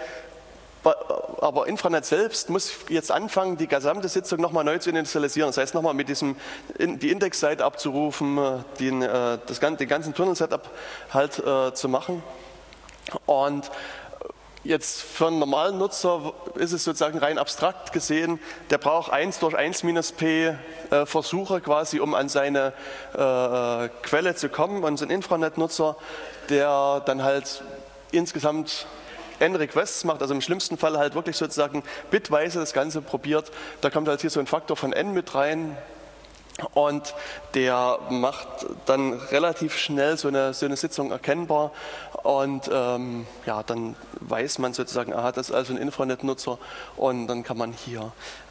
Aber Infranet selbst muss jetzt anfangen, die gesamte Sitzung nochmal neu zu initialisieren. Das heißt, nochmal mit die Indexseite abzurufen, den ganzen Tunnel-Setup halt zu machen. Und jetzt für einen normalen Nutzer ist es sozusagen rein abstrakt gesehen, der braucht 1 durch 1 minus P Versuche quasi, um an seine Quelle zu kommen. Und so ein Infranet-Nutzer, der dann halt insgesamt N Requests macht, also im schlimmsten Fall halt wirklich sozusagen bitweise das Ganze probiert, da kommt halt hier so ein Faktor von N mit rein. Und der macht dann relativ schnell so eine Sitzung erkennbar, und ja, dann weiß man sozusagen, aha, das ist also ein Infranet-Nutzer, und dann kann man hier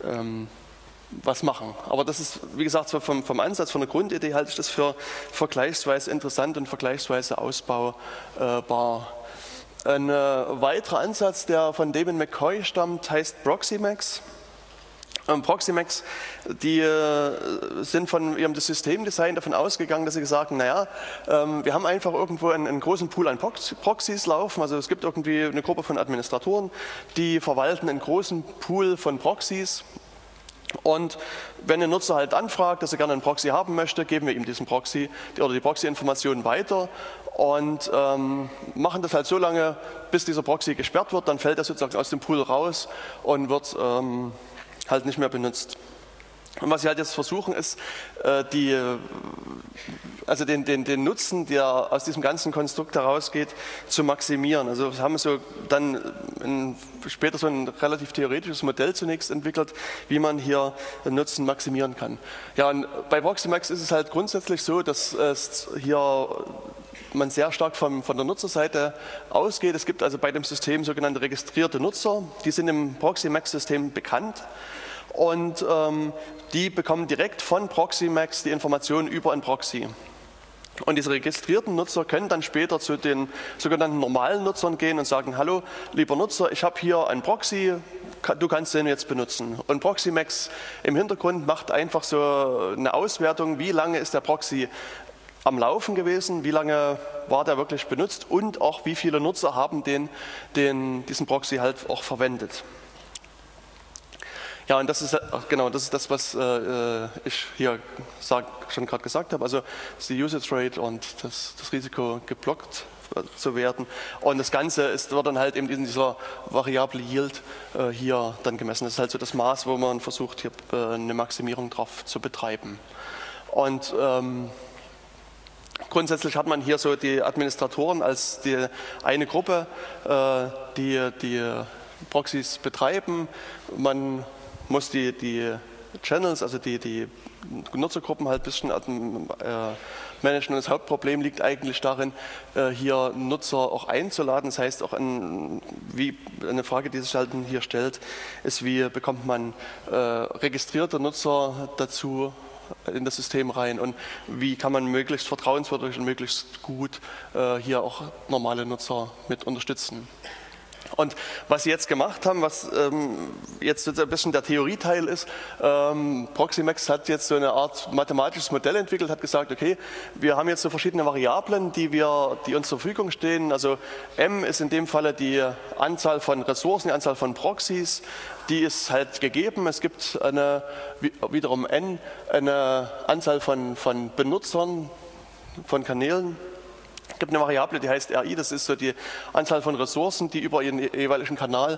was machen. Aber das ist, wie gesagt, vom Ansatz, von der Grundidee halte ich das für vergleichsweise interessant und vergleichsweise ausbaubar. Ein weiterer Ansatz, der von David McCoy stammt, heißt Proxymax. Proxymax, die sind von ihrem Systemdesign davon ausgegangen, dass sie gesagt haben, naja, wir haben einfach irgendwo einen großen Pool an Proxys laufen, also es gibt irgendwie eine Gruppe von Administratoren, die verwalten einen großen Pool von Proxys, und wenn ein Nutzer halt anfragt, dass er gerne einen Proxy haben möchte, geben wir ihm diesen Proxy oder die Proxy-Informationen weiter und machen das halt so lange, bis dieser Proxy gesperrt wird, dann fällt er sozusagen aus dem Pool raus und wird halt nicht mehr benutzt. Und was sie halt jetzt versuchen, ist, den Nutzen, der aus diesem ganzen Konstrukt herausgeht, zu maximieren. Also wir haben so dann später so ein relativ theoretisches Modell zunächst entwickelt, wie man hier den Nutzen maximieren kann. Ja, und bei Proxymax ist es halt grundsätzlich so, dass es hier man sehr stark von der Nutzerseite ausgeht. Es gibt also bei dem System sogenannte registrierte Nutzer, die sind im Proxymax-System bekannt und die bekommen direkt von Proxymax die Informationen über ein Proxy. Und diese registrierten Nutzer können dann später zu den sogenannten normalen Nutzern gehen und sagen, hallo, lieber Nutzer, ich habe hier einen Proxy, du kannst den jetzt benutzen. Und Proxymax im Hintergrund macht einfach so eine Auswertung, wie lange ist der Proxy am Laufen gewesen, wie lange war der wirklich benutzt und auch wie viele Nutzer haben diesen Proxy halt auch verwendet. Ja, und das ist genau das, was ich hier schon gerade gesagt habe. Also das ist die Usage Rate und das Risiko, geblockt zu werden. Und das Ganze wird dann halt eben in dieser Variable Yield hier dann gemessen. Das ist halt so das Maß, wo man versucht, hier eine Maximierung drauf zu betreiben. Und grundsätzlich hat man hier so die Administratoren als die eine Gruppe, die Proxys betreiben. Man muss die Channels, also die Nutzergruppen halt ein bisschen managen. Und das Hauptproblem liegt eigentlich darin, hier Nutzer auch einzuladen. Das heißt, auch wie eine Frage, die sich halt hier stellt, ist, wie bekommt man registrierte Nutzer dazu in das System rein und wie kann man möglichst vertrauenswürdig und möglichst gut hier auch normale Nutzer mit unterstützen. Und was sie jetzt gemacht haben, was jetzt ein bisschen der Theorieteil ist, Proxymax hat jetzt so eine Art mathematisches Modell entwickelt, hat gesagt, okay, wir haben jetzt so verschiedene Variablen, die uns zur Verfügung stehen. Also M ist in dem Falle die Anzahl von Ressourcen, die Anzahl von Proxys, die ist halt gegeben. Es gibt wiederum N, eine Anzahl von Benutzern, von Kanälen. Es gibt eine Variable, die heißt RI, das ist so die Anzahl von Ressourcen, die über ihren jeweiligen Kanal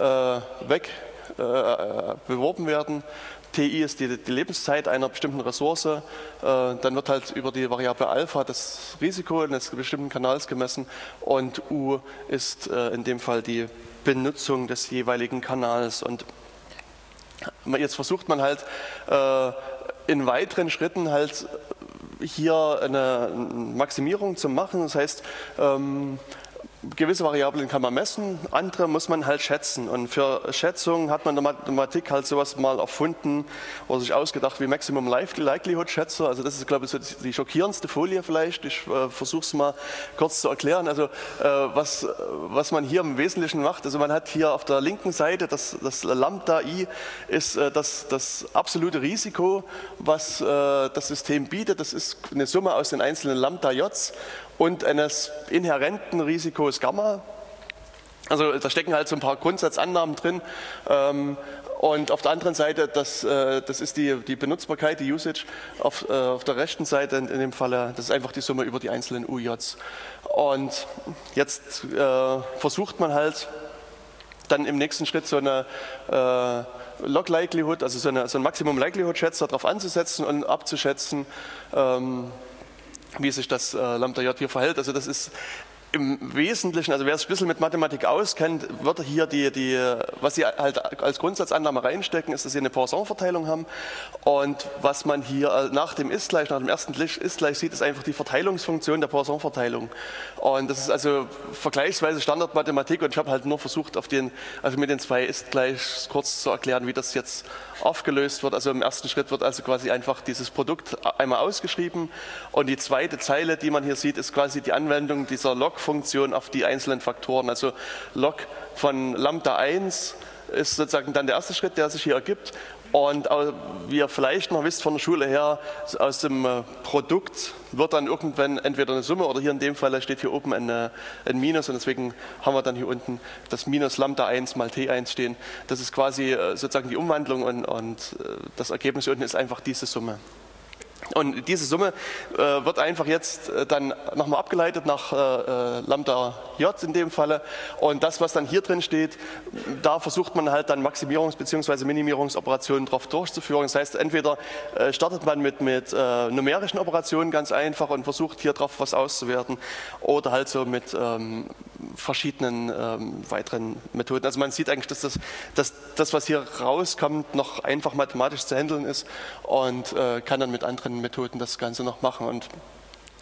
beworben werden. TI ist die Lebenszeit einer bestimmten Ressource. Dann wird halt über die Variable Alpha das Risiko eines bestimmten Kanals gemessen und U ist in dem Fall die Benutzung des jeweiligen Kanals. Und jetzt versucht man halt in weiteren Schritten halt hier eine Maximierung zu machen. Das heißt, gewisse Variablen kann man messen, andere muss man halt schätzen. Und für Schätzungen hat man in der Mathematik halt sowas mal erfunden oder sich ausgedacht wie Maximum Likelihood Schätzer. Also das ist, glaube ich, so die schockierendste Folie vielleicht. Ich versuche es mal kurz zu erklären. Also was man hier im Wesentlichen macht, also man hat hier auf der linken Seite das Lambda I ist das absolute Risiko, was das System bietet. Das ist eine Summe aus den einzelnen Lambda Js und eines inhärenten Risikos Gamma. Also da stecken halt so ein paar Grundsatzannahmen drin. Und auf der anderen Seite, das ist die Benutzbarkeit, die Usage. Auf der rechten Seite in dem Falle, das ist einfach die Summe über die einzelnen UJs. Und jetzt versucht man halt dann im nächsten Schritt so eine Log Likelihood, also so ein Maximum Likelihood Schätzer darauf anzusetzen und abzuschätzen, wie sich das Lambda J hier verhält. Also das ist im Wesentlichen, also wer sich ein bisschen mit Mathematik auskennt, wird hier was Sie halt als Grundsatzannahme reinstecken, ist, dass Sie eine Poisson-Verteilung haben. Und was man hier nach dem Ist-Gleich, nach dem ersten Ist-Gleich sieht, ist einfach die Verteilungsfunktion der Poisson-Verteilung. Und das ist also vergleichsweise Standardmathematik und ich habe halt nur versucht, mit den zwei Ist-Gleichs kurz zu erklären, wie das jetzt aufgelöst wird. Also im ersten Schritt wird also quasi einfach dieses Produkt einmal ausgeschrieben und die zweite Zeile, die man hier sieht, ist quasi die Anwendung dieser Log-Funktion auf die einzelnen Faktoren. Also Log von Lambda 1 ist sozusagen dann der erste Schritt, der sich hier ergibt. Und wie ihr vielleicht noch wisst von der Schule her, aus dem Produkt wird dann irgendwann entweder eine Summe oder hier in dem Fall steht hier oben ein Minus und deswegen haben wir dann hier unten das Minus Lambda 1 mal T1 stehen. Das ist quasi sozusagen die Umwandlung und das Ergebnis hier unten ist einfach diese Summe. Und diese Summe wird einfach jetzt dann nochmal abgeleitet nach Lambda J in dem Falle. Und das, was dann hier drin steht, da versucht man halt dann Maximierungs- bzw. Minimierungsoperationen drauf durchzuführen. Das heißt, entweder startet man mit numerischen Operationen ganz einfach und versucht hier drauf was auszuwerten oder halt so mit verschiedenen weiteren Methoden. Also man sieht eigentlich, dass das, was hier rauskommt, noch einfach mathematisch zu handeln ist und kann dann mit anderen Methoden das Ganze noch machen. Und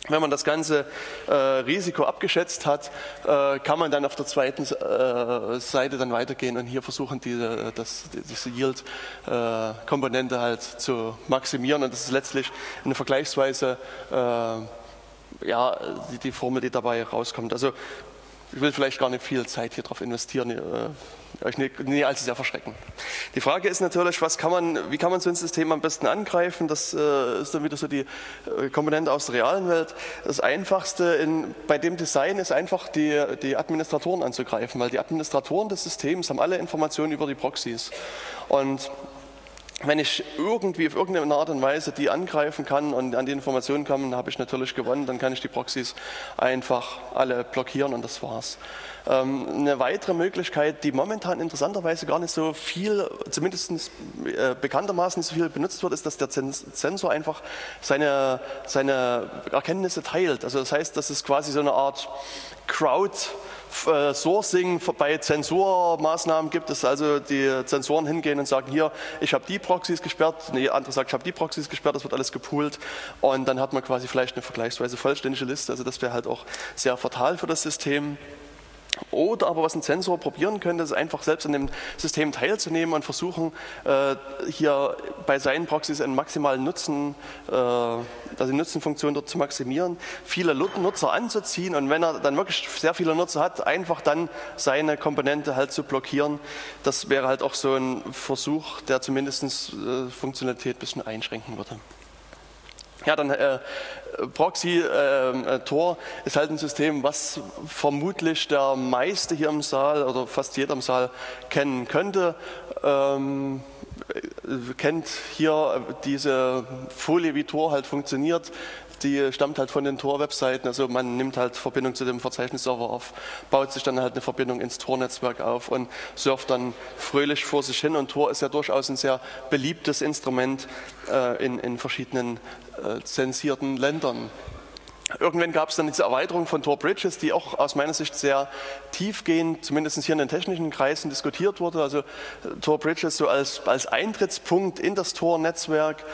Wenn man das ganze Risiko abgeschätzt hat, kann man dann auf der zweiten Seite dann weitergehen und hier versuchen, diese Yield-Komponente halt zu maximieren. Und das ist letztlich eine vergleichsweise ja, die Formel, die dabei rauskommt. Also ich will vielleicht gar nicht viel Zeit hier drauf investieren, euch nie allzu sehr verschrecken. Die Frage ist natürlich, wie kann man so ein System am besten angreifen? Das ist dann wieder so die Komponente aus der realen Welt. Das Einfachste bei dem Design ist einfach, die Administratoren anzugreifen, weil die Administratoren des Systems haben alle Informationen über die Proxys. Und wenn ich irgendwie auf irgendeine Art und Weise die angreifen kann und an die Informationen komme, dann habe ich natürlich gewonnen, dann kann ich die Proxys einfach alle blockieren und das war's. Eine weitere Möglichkeit, die momentan interessanterweise gar nicht so viel, zumindest bekanntermaßen nicht so viel benutzt wird, ist, dass der Zensor einfach seine Erkenntnisse teilt. Also das heißt, dass es quasi so eine Art Crowdsourcing bei Zensurmaßnahmen gibt, dass also die Zensoren hingehen und sagen, hier, ich habe die Proxys gesperrt, nee, andere sagt, ich habe die Proxys gesperrt, das wird alles gepoolt und dann hat man quasi vielleicht eine vergleichsweise vollständige Liste, also das wäre halt auch sehr fatal für das System. Oder aber was ein Zensor probieren könnte, ist einfach selbst an dem System teilzunehmen und versuchen, hier bei seinen Proxys einen maximalen Nutzen, also die Nutzenfunktion dort zu maximieren, viele Nutzer anzuziehen und wenn er dann wirklich sehr viele Nutzer hat, einfach dann seine Komponente halt zu blockieren. Das wäre halt auch so ein Versuch, der zumindest Funktionalität ein bisschen einschränken würde. Ja, dann Proxy, Tor ist halt ein System, was vermutlich der meiste hier im Saal oder fast jeder im Saal kennen könnte. Kennt hier diese Folie, wie Tor halt funktioniert. Die stammt halt von den Tor-Webseiten, also man nimmt halt Verbindung zu dem Verzeichnisserver auf, baut sich dann halt eine Verbindung ins Tor-Netzwerk auf und surft dann fröhlich vor sich hin. Und Tor ist ja durchaus ein sehr beliebtes Instrument in verschiedenen zensierten Ländern. Irgendwann gab es dann diese Erweiterung von Tor Bridges, die auch aus meiner Sicht sehr tiefgehend, zumindest hier in den technischen Kreisen diskutiert wurde. Also Tor Bridges so als Eintrittspunkt in das Tor-Netzwerk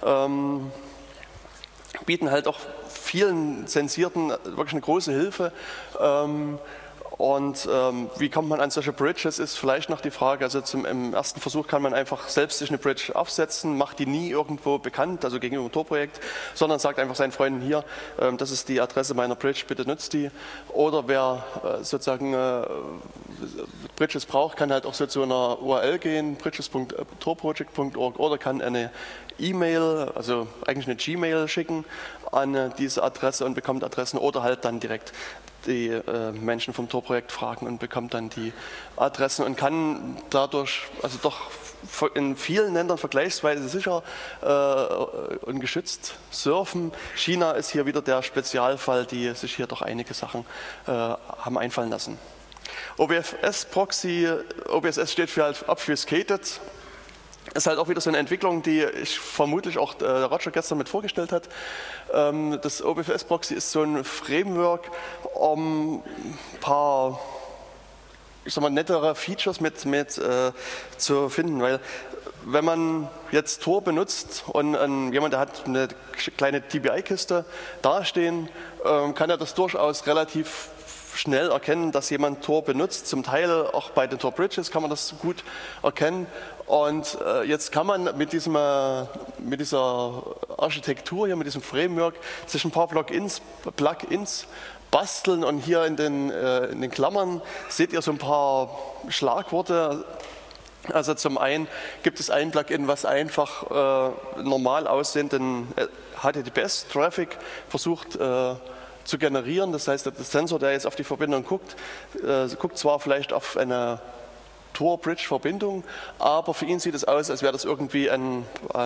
bieten halt auch vielen Zensierten wirklich eine große Hilfe. Wie kommt man an solche Bridges, ist vielleicht noch die Frage. Also im ersten Versuch kann man einfach selbst sich eine Bridge aufsetzen, macht die nie irgendwo bekannt, also gegenüber dem Tor-Projekt, sondern sagt einfach seinen Freunden hier, das ist die Adresse meiner Bridge, bitte nutzt die. Oder wer sozusagen Bridges braucht, kann halt auch so zu einer URL gehen, bridges.torproject.org, oder kann eine E-Mail, also eigentlich eine Gmail schicken an diese Adresse und bekommt Adressen oder halt dann direkt die Menschen vom Tor-Projekt fragen und bekommt dann die Adressen und kann dadurch also doch in vielen Ländern vergleichsweise sicher und geschützt surfen. China ist hier wieder der Spezialfall, die sich hier doch einige Sachen haben einfallen lassen. OBFS-Proxy, OBSS steht für halt Obfuscated. Ist halt auch wieder so eine Entwicklung, die ich vermutlich auch Roger gestern mit vorgestellt hat. Das OBFS-Proxy ist so ein Framework, um ein paar, ich sag mal, nettere Features mit zu finden, weil wenn man jetzt Tor benutzt und jemand, der hat eine kleine TBI-Kiste dastehen, kann er das durchaus relativ schnell erkennen, dass jemand Tor benutzt. Zum Teil auch bei den Tor Bridges kann man das gut erkennen. Und jetzt kann man mit dieser Architektur hier, mit diesem Framework, sich ein paar Plugins basteln. Und hier in den Klammern seht ihr so ein paar Schlagworte. Also zum einen gibt es ein Plugin, was einfach normal aussehenden HTTPS-Traffic versucht zu generieren. Das heißt, der Sensor, der jetzt auf die Verbindung guckt, guckt zwar vielleicht auf eine Tor-Bridge-Verbindung, aber für ihn sieht es aus, als wäre das irgendwie ein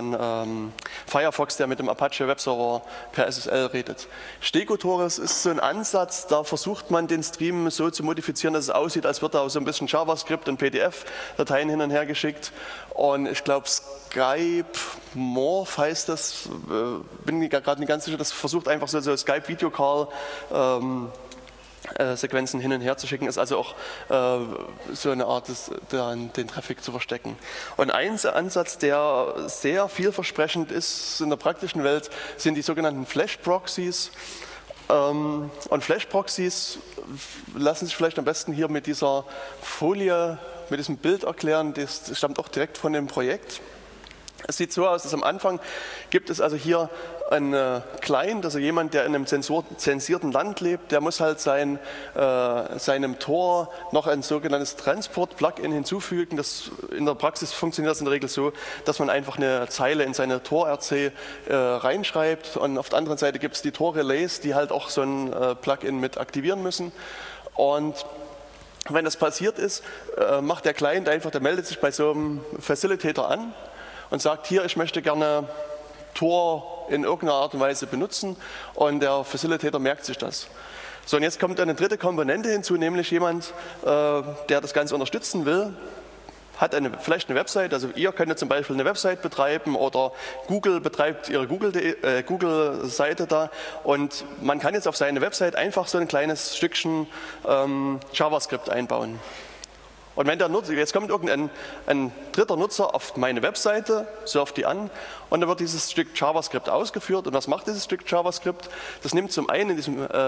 Firefox, der mit dem Apache Webserver per SSL redet. Stegotores ist so ein Ansatz, da versucht man den Stream so zu modifizieren, dass es aussieht, als wird da so ein bisschen JavaScript und PDF-Dateien hin und her geschickt. Und ich glaube, Skype Morph heißt das, bin ich gerade nicht ganz sicher, das versucht einfach so Skype-Video-Call Sequenzen hin und her zu schicken, ist also auch so eine Art, den Traffic zu verstecken. Und ein Ansatz, der sehr vielversprechend ist in der praktischen Welt, sind die sogenannten Flash-Proxies. Und Flash-Proxys lassen sich vielleicht am besten hier mit dieser Folie, mit diesem Bild erklären. Das stammt auch direkt von dem Projekt. Es sieht so aus, dass am Anfang gibt es also hier einen Client, also jemand, der in einem zensierten Land lebt, der muss halt seinem Tor noch ein sogenanntes Transport-Plugin hinzufügen. In der Praxis funktioniert das in der Regel so, dass man einfach eine Zeile in seine Tor-RC reinschreibt und auf der anderen Seite gibt es die Tor-Relays, die halt auch so ein Plugin mit aktivieren müssen. Und wenn das passiert ist, macht der Client einfach, der meldet sich bei so einem Facilitator an und sagt, hier, ich möchte gerne Tor in irgendeiner Art und Weise benutzen, und der Facilitator merkt sich das. So, und jetzt kommt eine dritte Komponente hinzu, nämlich jemand, der das Ganze unterstützen will, hat vielleicht eine Website, also ihr könnt zum Beispiel eine Website betreiben oder Google betreibt ihre Google-Seite da, und man kann jetzt auf seine Website einfach so ein kleines Stückchen JavaScript einbauen. Und wenn der Nutzer, jetzt kommt ein dritter Nutzer auf meine Webseite, surft die an, und dann wird dieses Stück JavaScript ausgeführt. Und was macht dieses Stück JavaScript? Das nimmt zum einen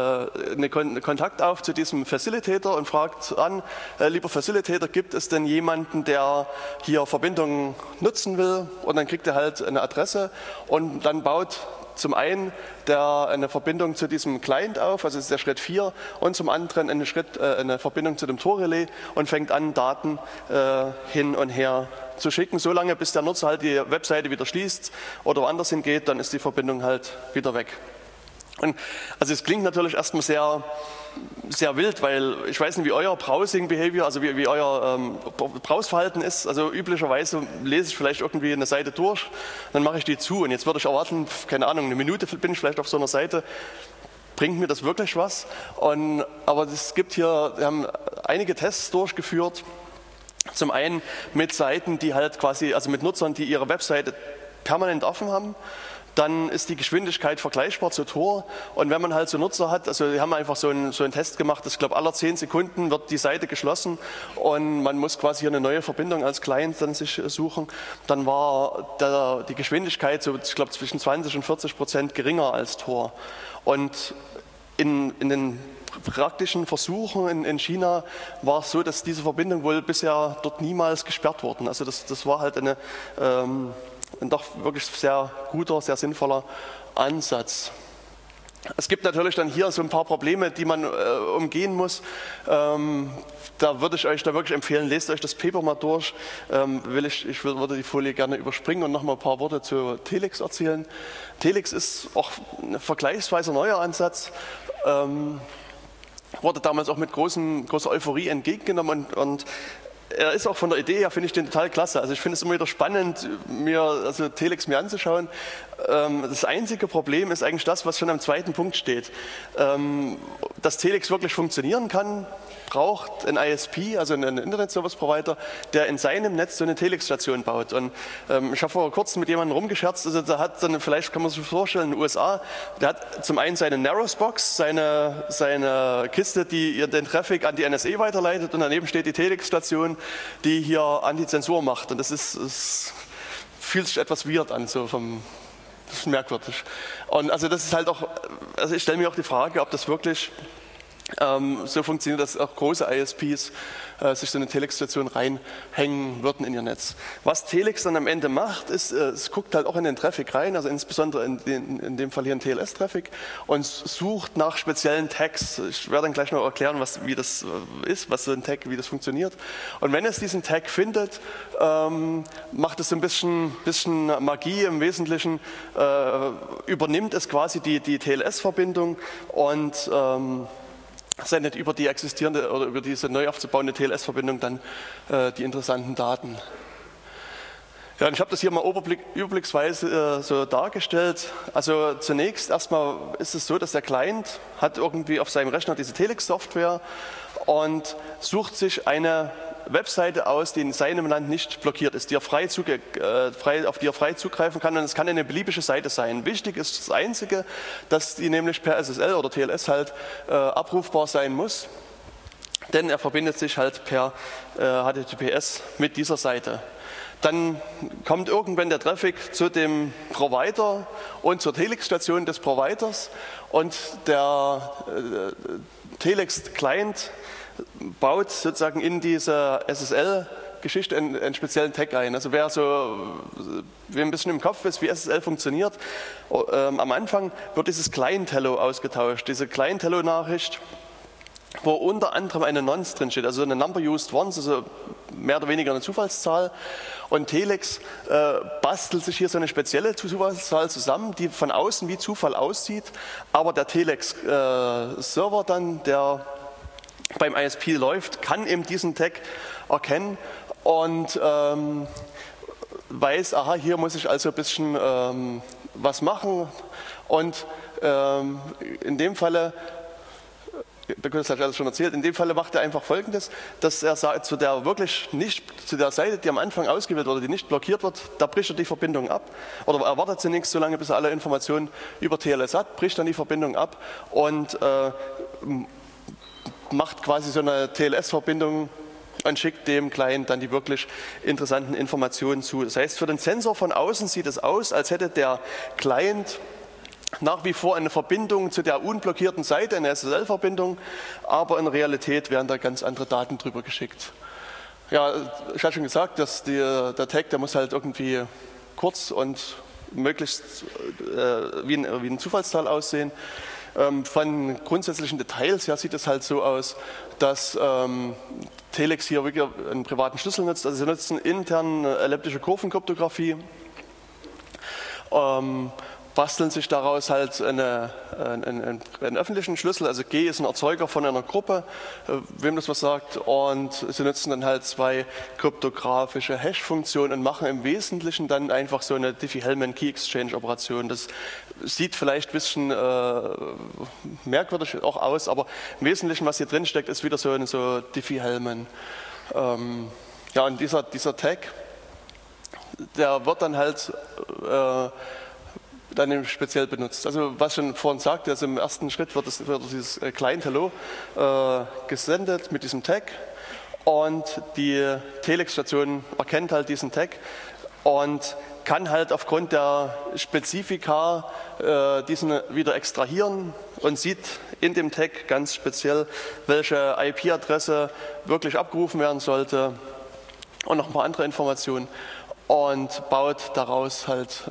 einen Kontakt auf zu diesem Facilitator und fragt an, lieber Facilitator, gibt es denn jemanden, der hier Verbindungen nutzen will? Und dann kriegt er halt eine Adresse, und dann baut zum einen eine Verbindung zu diesem Client auf, also das ist der Schritt 4, und zum anderen eine Verbindung zu dem Tor-Relais und fängt an, Daten hin und her zu schicken, solange bis der Nutzer halt die Webseite wieder schließt oder woanders hingeht, dann ist die Verbindung halt wieder weg. Und also es klingt natürlich erstmal sehr, sehr wild, weil ich weiß nicht, wie euer Browsing-Behavior, also wie euer Browsverhalten ist. Also üblicherweise lese ich vielleicht irgendwie eine Seite durch, dann mache ich die zu, und jetzt würde ich erwarten, keine Ahnung, eine Minute bin ich vielleicht auf so einer Seite. Bringt mir das wirklich was? Aber es gibt hier, wir haben einige Tests durchgeführt, zum einen mit Seiten, die halt quasi, also mit Nutzern, die ihre Webseite permanent offen haben. Dann ist die Geschwindigkeit vergleichbar zu Tor, und wenn man halt so Nutzer hat, also wir haben einfach so einen Test gemacht, ich glaube alle 10 Sekunden wird die Seite geschlossen und man muss quasi hier eine neue Verbindung als Client dann sich suchen, dann war die Geschwindigkeit so, ich glaube, zwischen 20 und 40% geringer als Tor. Und in den praktischen Versuchen in China war es so, dass diese Verbindungen wohl bisher dort niemals gesperrt wurden. Also das war halt ein doch wirklich sehr guter, sehr sinnvoller Ansatz. Es gibt natürlich dann hier so ein paar Probleme, die man umgehen muss. Da würde ich euch da wirklich empfehlen, lest euch das Paper mal durch. Ich würde die Folie gerne überspringen und noch mal ein paar Worte zu Telix erzählen. Telix ist auch ein vergleichsweise neuer Ansatz. Wurde damals auch mit großer Euphorie entgegengenommen, und er ist auch von der Idee her, finde ich den total klasse. Also ich finde es immer wieder spannend, Telix mir anzuschauen. Das einzige Problem ist eigentlich das, was schon am zweiten Punkt steht. Dass Telix wirklich funktionieren kann, braucht ein ISP, also einen Internet-Service-Provider, der in seinem Netz so eine Telix-Station baut. Und ich habe vor kurzem mit jemandem rumgescherzt, also da hat dann, vielleicht kann man sich vorstellen, in den USA, der hat zum einen seine Narrows-Box, seine Kiste, die den Traffic an die NSA weiterleitet, und daneben steht die Telix-Station, die hier Antizensur macht. Und das fühlt sich etwas weird an, so das ist merkwürdig. Und also das ist halt auch, also ich stelle mir auch die Frage, ob das wirklich so funktioniert, dass auch große ISPs sich so eine Telix-Station reinhängen würden in ihr Netz. Was Telix dann am Ende macht, ist, es guckt halt auch in den Traffic rein, also insbesondere in dem Fall hier in TLS-Traffic, und sucht nach speziellen Tags. Ich werde dann gleich noch erklären, wie das ist, was so ein Tag, wie das funktioniert. Und wenn es diesen Tag findet, macht es so ein bisschen Magie. Im Wesentlichen übernimmt es quasi die TLS-Verbindung und sendet über die existierende oder über diese neu aufzubauende TLS-Verbindung dann die interessanten Daten. Ja, und ich habe das hier mal überblicksweise so dargestellt. Also zunächst erstmal ist es so, dass der Client hat irgendwie auf seinem Rechner diese Telix-Software und sucht sich eine Webseite aus, die in seinem Land nicht blockiert ist, auf die er frei zugreifen kann, und es kann eine beliebige Seite sein. Wichtig ist das Einzige, dass die nämlich per SSL oder TLS halt abrufbar sein muss, denn er verbindet sich halt per HTTPS mit dieser Seite. Dann kommt irgendwann der Traffic zu dem Provider und zur Telex-Station des Providers und der Telex-Client baut sozusagen in diese SSL-Geschichte einen speziellen Tag ein. Also wer ein bisschen im Kopf ist, wie SSL funktioniert, am Anfang wird dieses Client-Hello ausgetauscht. Diese Client-Hello-Nachricht, wo unter anderem eine Nonce drin steht, also eine Number Used Once, also mehr oder weniger eine Zufallszahl. Und Telex bastelt sich hier so eine spezielle Zufallszahl zusammen, die von außen wie Zufall aussieht, aber der Telex-Server dann, der beim ISP läuft, kann eben diesen Tag erkennen und weiß, aha, hier muss ich also ein bisschen was machen. Und in dem Falle, der Künstler hat alles schon erzählt, in dem Falle macht er einfach Folgendes, dass er sagt, zu der Seite, die am Anfang ausgewählt wurde, die nicht blockiert wird, da bricht er die Verbindung ab oder er wartet zunächst so lange, bis er alle Informationen über TLS hat, bricht dann die Verbindung ab und macht quasi so eine TLS-Verbindung und schickt dem Client dann die wirklich interessanten Informationen zu. Das heißt, für den Sensor von außen sieht es aus, als hätte der Client nach wie vor eine Verbindung zu der unblockierten Seite, eine SSL-Verbindung, aber in Realität werden da ganz andere Daten drüber geschickt. Ja, ich hatte schon gesagt, dass der Tag, der muss halt irgendwie kurz und möglichst wie eine Zufallszahl aussehen. Von grundsätzlichen Details her sieht es halt so aus, dass Telex hier wirklich einen privaten Schlüssel nutzt. Also sie nutzen intern elliptische Kurvenkryptographie, basteln sich daraus halt einen öffentlichen Schlüssel, also G ist ein Erzeuger von einer Gruppe, wem das was sagt, und sie nutzen dann halt zwei kryptografische Hash-Funktionen und machen im Wesentlichen dann einfach so eine Diffie-Hellman-Key-Exchange-Operation. Das sieht vielleicht ein bisschen merkwürdig auch aus, aber im Wesentlichen, was hier drin steckt, ist wieder so Diffie-Hellman. Ja, und dieser Tag, der wird dann halt dann speziell benutzt. Also was ich schon vorhin sagte, also im ersten Schritt wird dieses Client Hello gesendet mit diesem Tag und die Telex-Station erkennt halt diesen Tag und kann halt aufgrund der Spezifika diesen wieder extrahieren und sieht in dem Tag ganz speziell, welche IP-Adresse wirklich abgerufen werden sollte und noch ein paar andere Informationen und baut daraus halt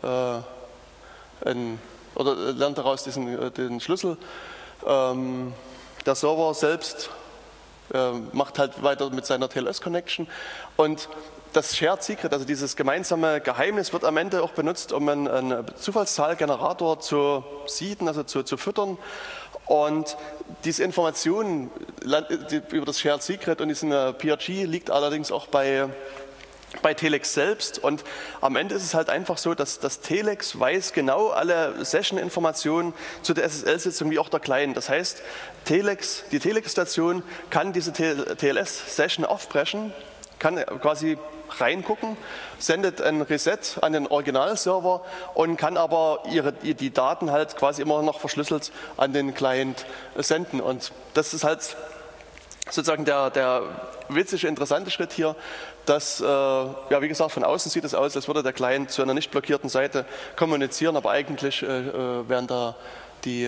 oder lernt daraus den Schlüssel. Der Server selbst macht halt weiter mit seiner TLS-Connection und das Shared Secret, also dieses gemeinsame Geheimnis, wird am Ende auch benutzt, um einen Zufallszahlgenerator zu seeden, also zu füttern. Und diese Information über das Shared Secret und diesen PRG liegt allerdings auch bei Telex selbst und am Ende ist es halt einfach so, dass Telex weiß genau alle Session-Informationen zu der SSL-Sitzung wie auch der Client. Das heißt, die Telex-Station kann diese TLS-Session aufbrechen, kann quasi reingucken, sendet ein Reset an den Originalserver und kann aber die Daten halt quasi immer noch verschlüsselt an den Client senden. Und das ist halt sozusagen der witzige, interessante Schritt hier, dass, ja, wie gesagt, von außen sieht es aus, als würde der Client zu einer nicht blockierten Seite kommunizieren, aber eigentlich werden da die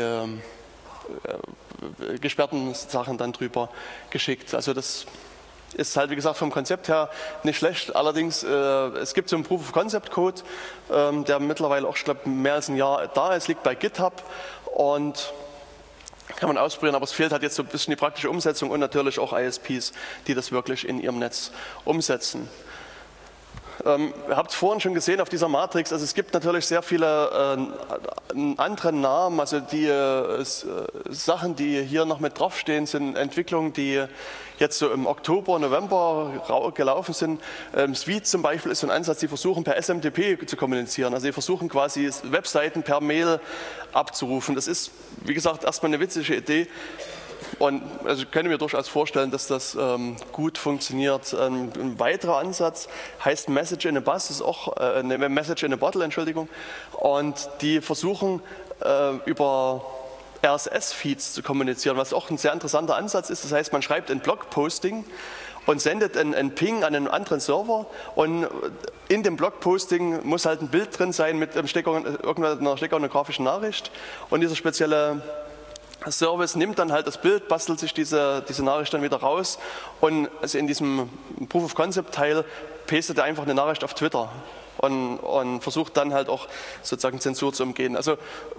gesperrten Sachen dann drüber geschickt. Also das ist halt, wie gesagt, vom Konzept her nicht schlecht. Allerdings, es gibt so einen Proof-of-Concept-Code, der mittlerweile auch, ich glaube, mehr als ein Jahr da ist, liegt bei GitHub und kann man ausprobieren, aber es fehlt halt jetzt so ein bisschen die praktische Umsetzung und natürlich auch ISPs, die das wirklich in ihrem Netz umsetzen. Ihr habt es vorhin schon gesehen auf dieser Matrix, also es gibt natürlich sehr viele andere Namen, also die Sachen, die hier noch mit draufstehen, sind Entwicklungen, die jetzt so im Oktober, November gelaufen sind. Suite zum Beispiel ist so ein Ansatz, die versuchen per SMTP zu kommunizieren, also die versuchen quasi Webseiten per Mail abzurufen. Das ist, wie gesagt, erstmal eine witzige Idee. Und also ich könnte mir durchaus vorstellen, dass das gut funktioniert. Ein weiterer Ansatz heißt Message in a Bus, ist auch eine Message in a Bottle, Entschuldigung. Und die versuchen über RSS-Feeds zu kommunizieren, was auch ein sehr interessanter Ansatz ist. Das heißt, man schreibt ein Blogposting und sendet einen Ping an einen anderen Server und in dem Blogposting muss halt ein Bild drin sein mit einer steckeren grafischen Nachricht und dieser spezielle Service nimmt dann halt das Bild, bastelt sich diese Nachricht dann wieder raus und also in diesem Proof-of-Concept-Teil pastet er einfach eine Nachricht auf Twitter und versucht dann halt auch sozusagen Zensur zu umgehen. Also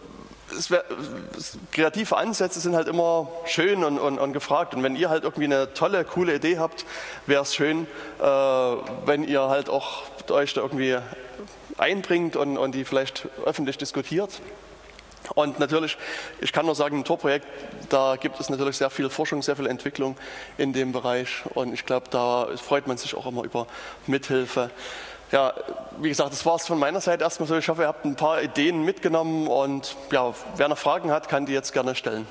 kreative Ansätze sind halt immer schön und gefragt. Und wenn ihr halt irgendwie eine tolle, coole Idee habt, wäre es schön, wenn ihr halt auch euch da irgendwie einbringt und die vielleicht öffentlich diskutiert. Und natürlich, ich kann nur sagen, im Tor-Projekt, da gibt es natürlich sehr viel Forschung, sehr viel Entwicklung in dem Bereich. Und ich glaube, da freut man sich auch immer über Mithilfe. Ja, wie gesagt, das war es von meiner Seite erstmal so. Ich hoffe, ihr habt ein paar Ideen mitgenommen und ja, wer noch Fragen hat, kann die jetzt gerne stellen.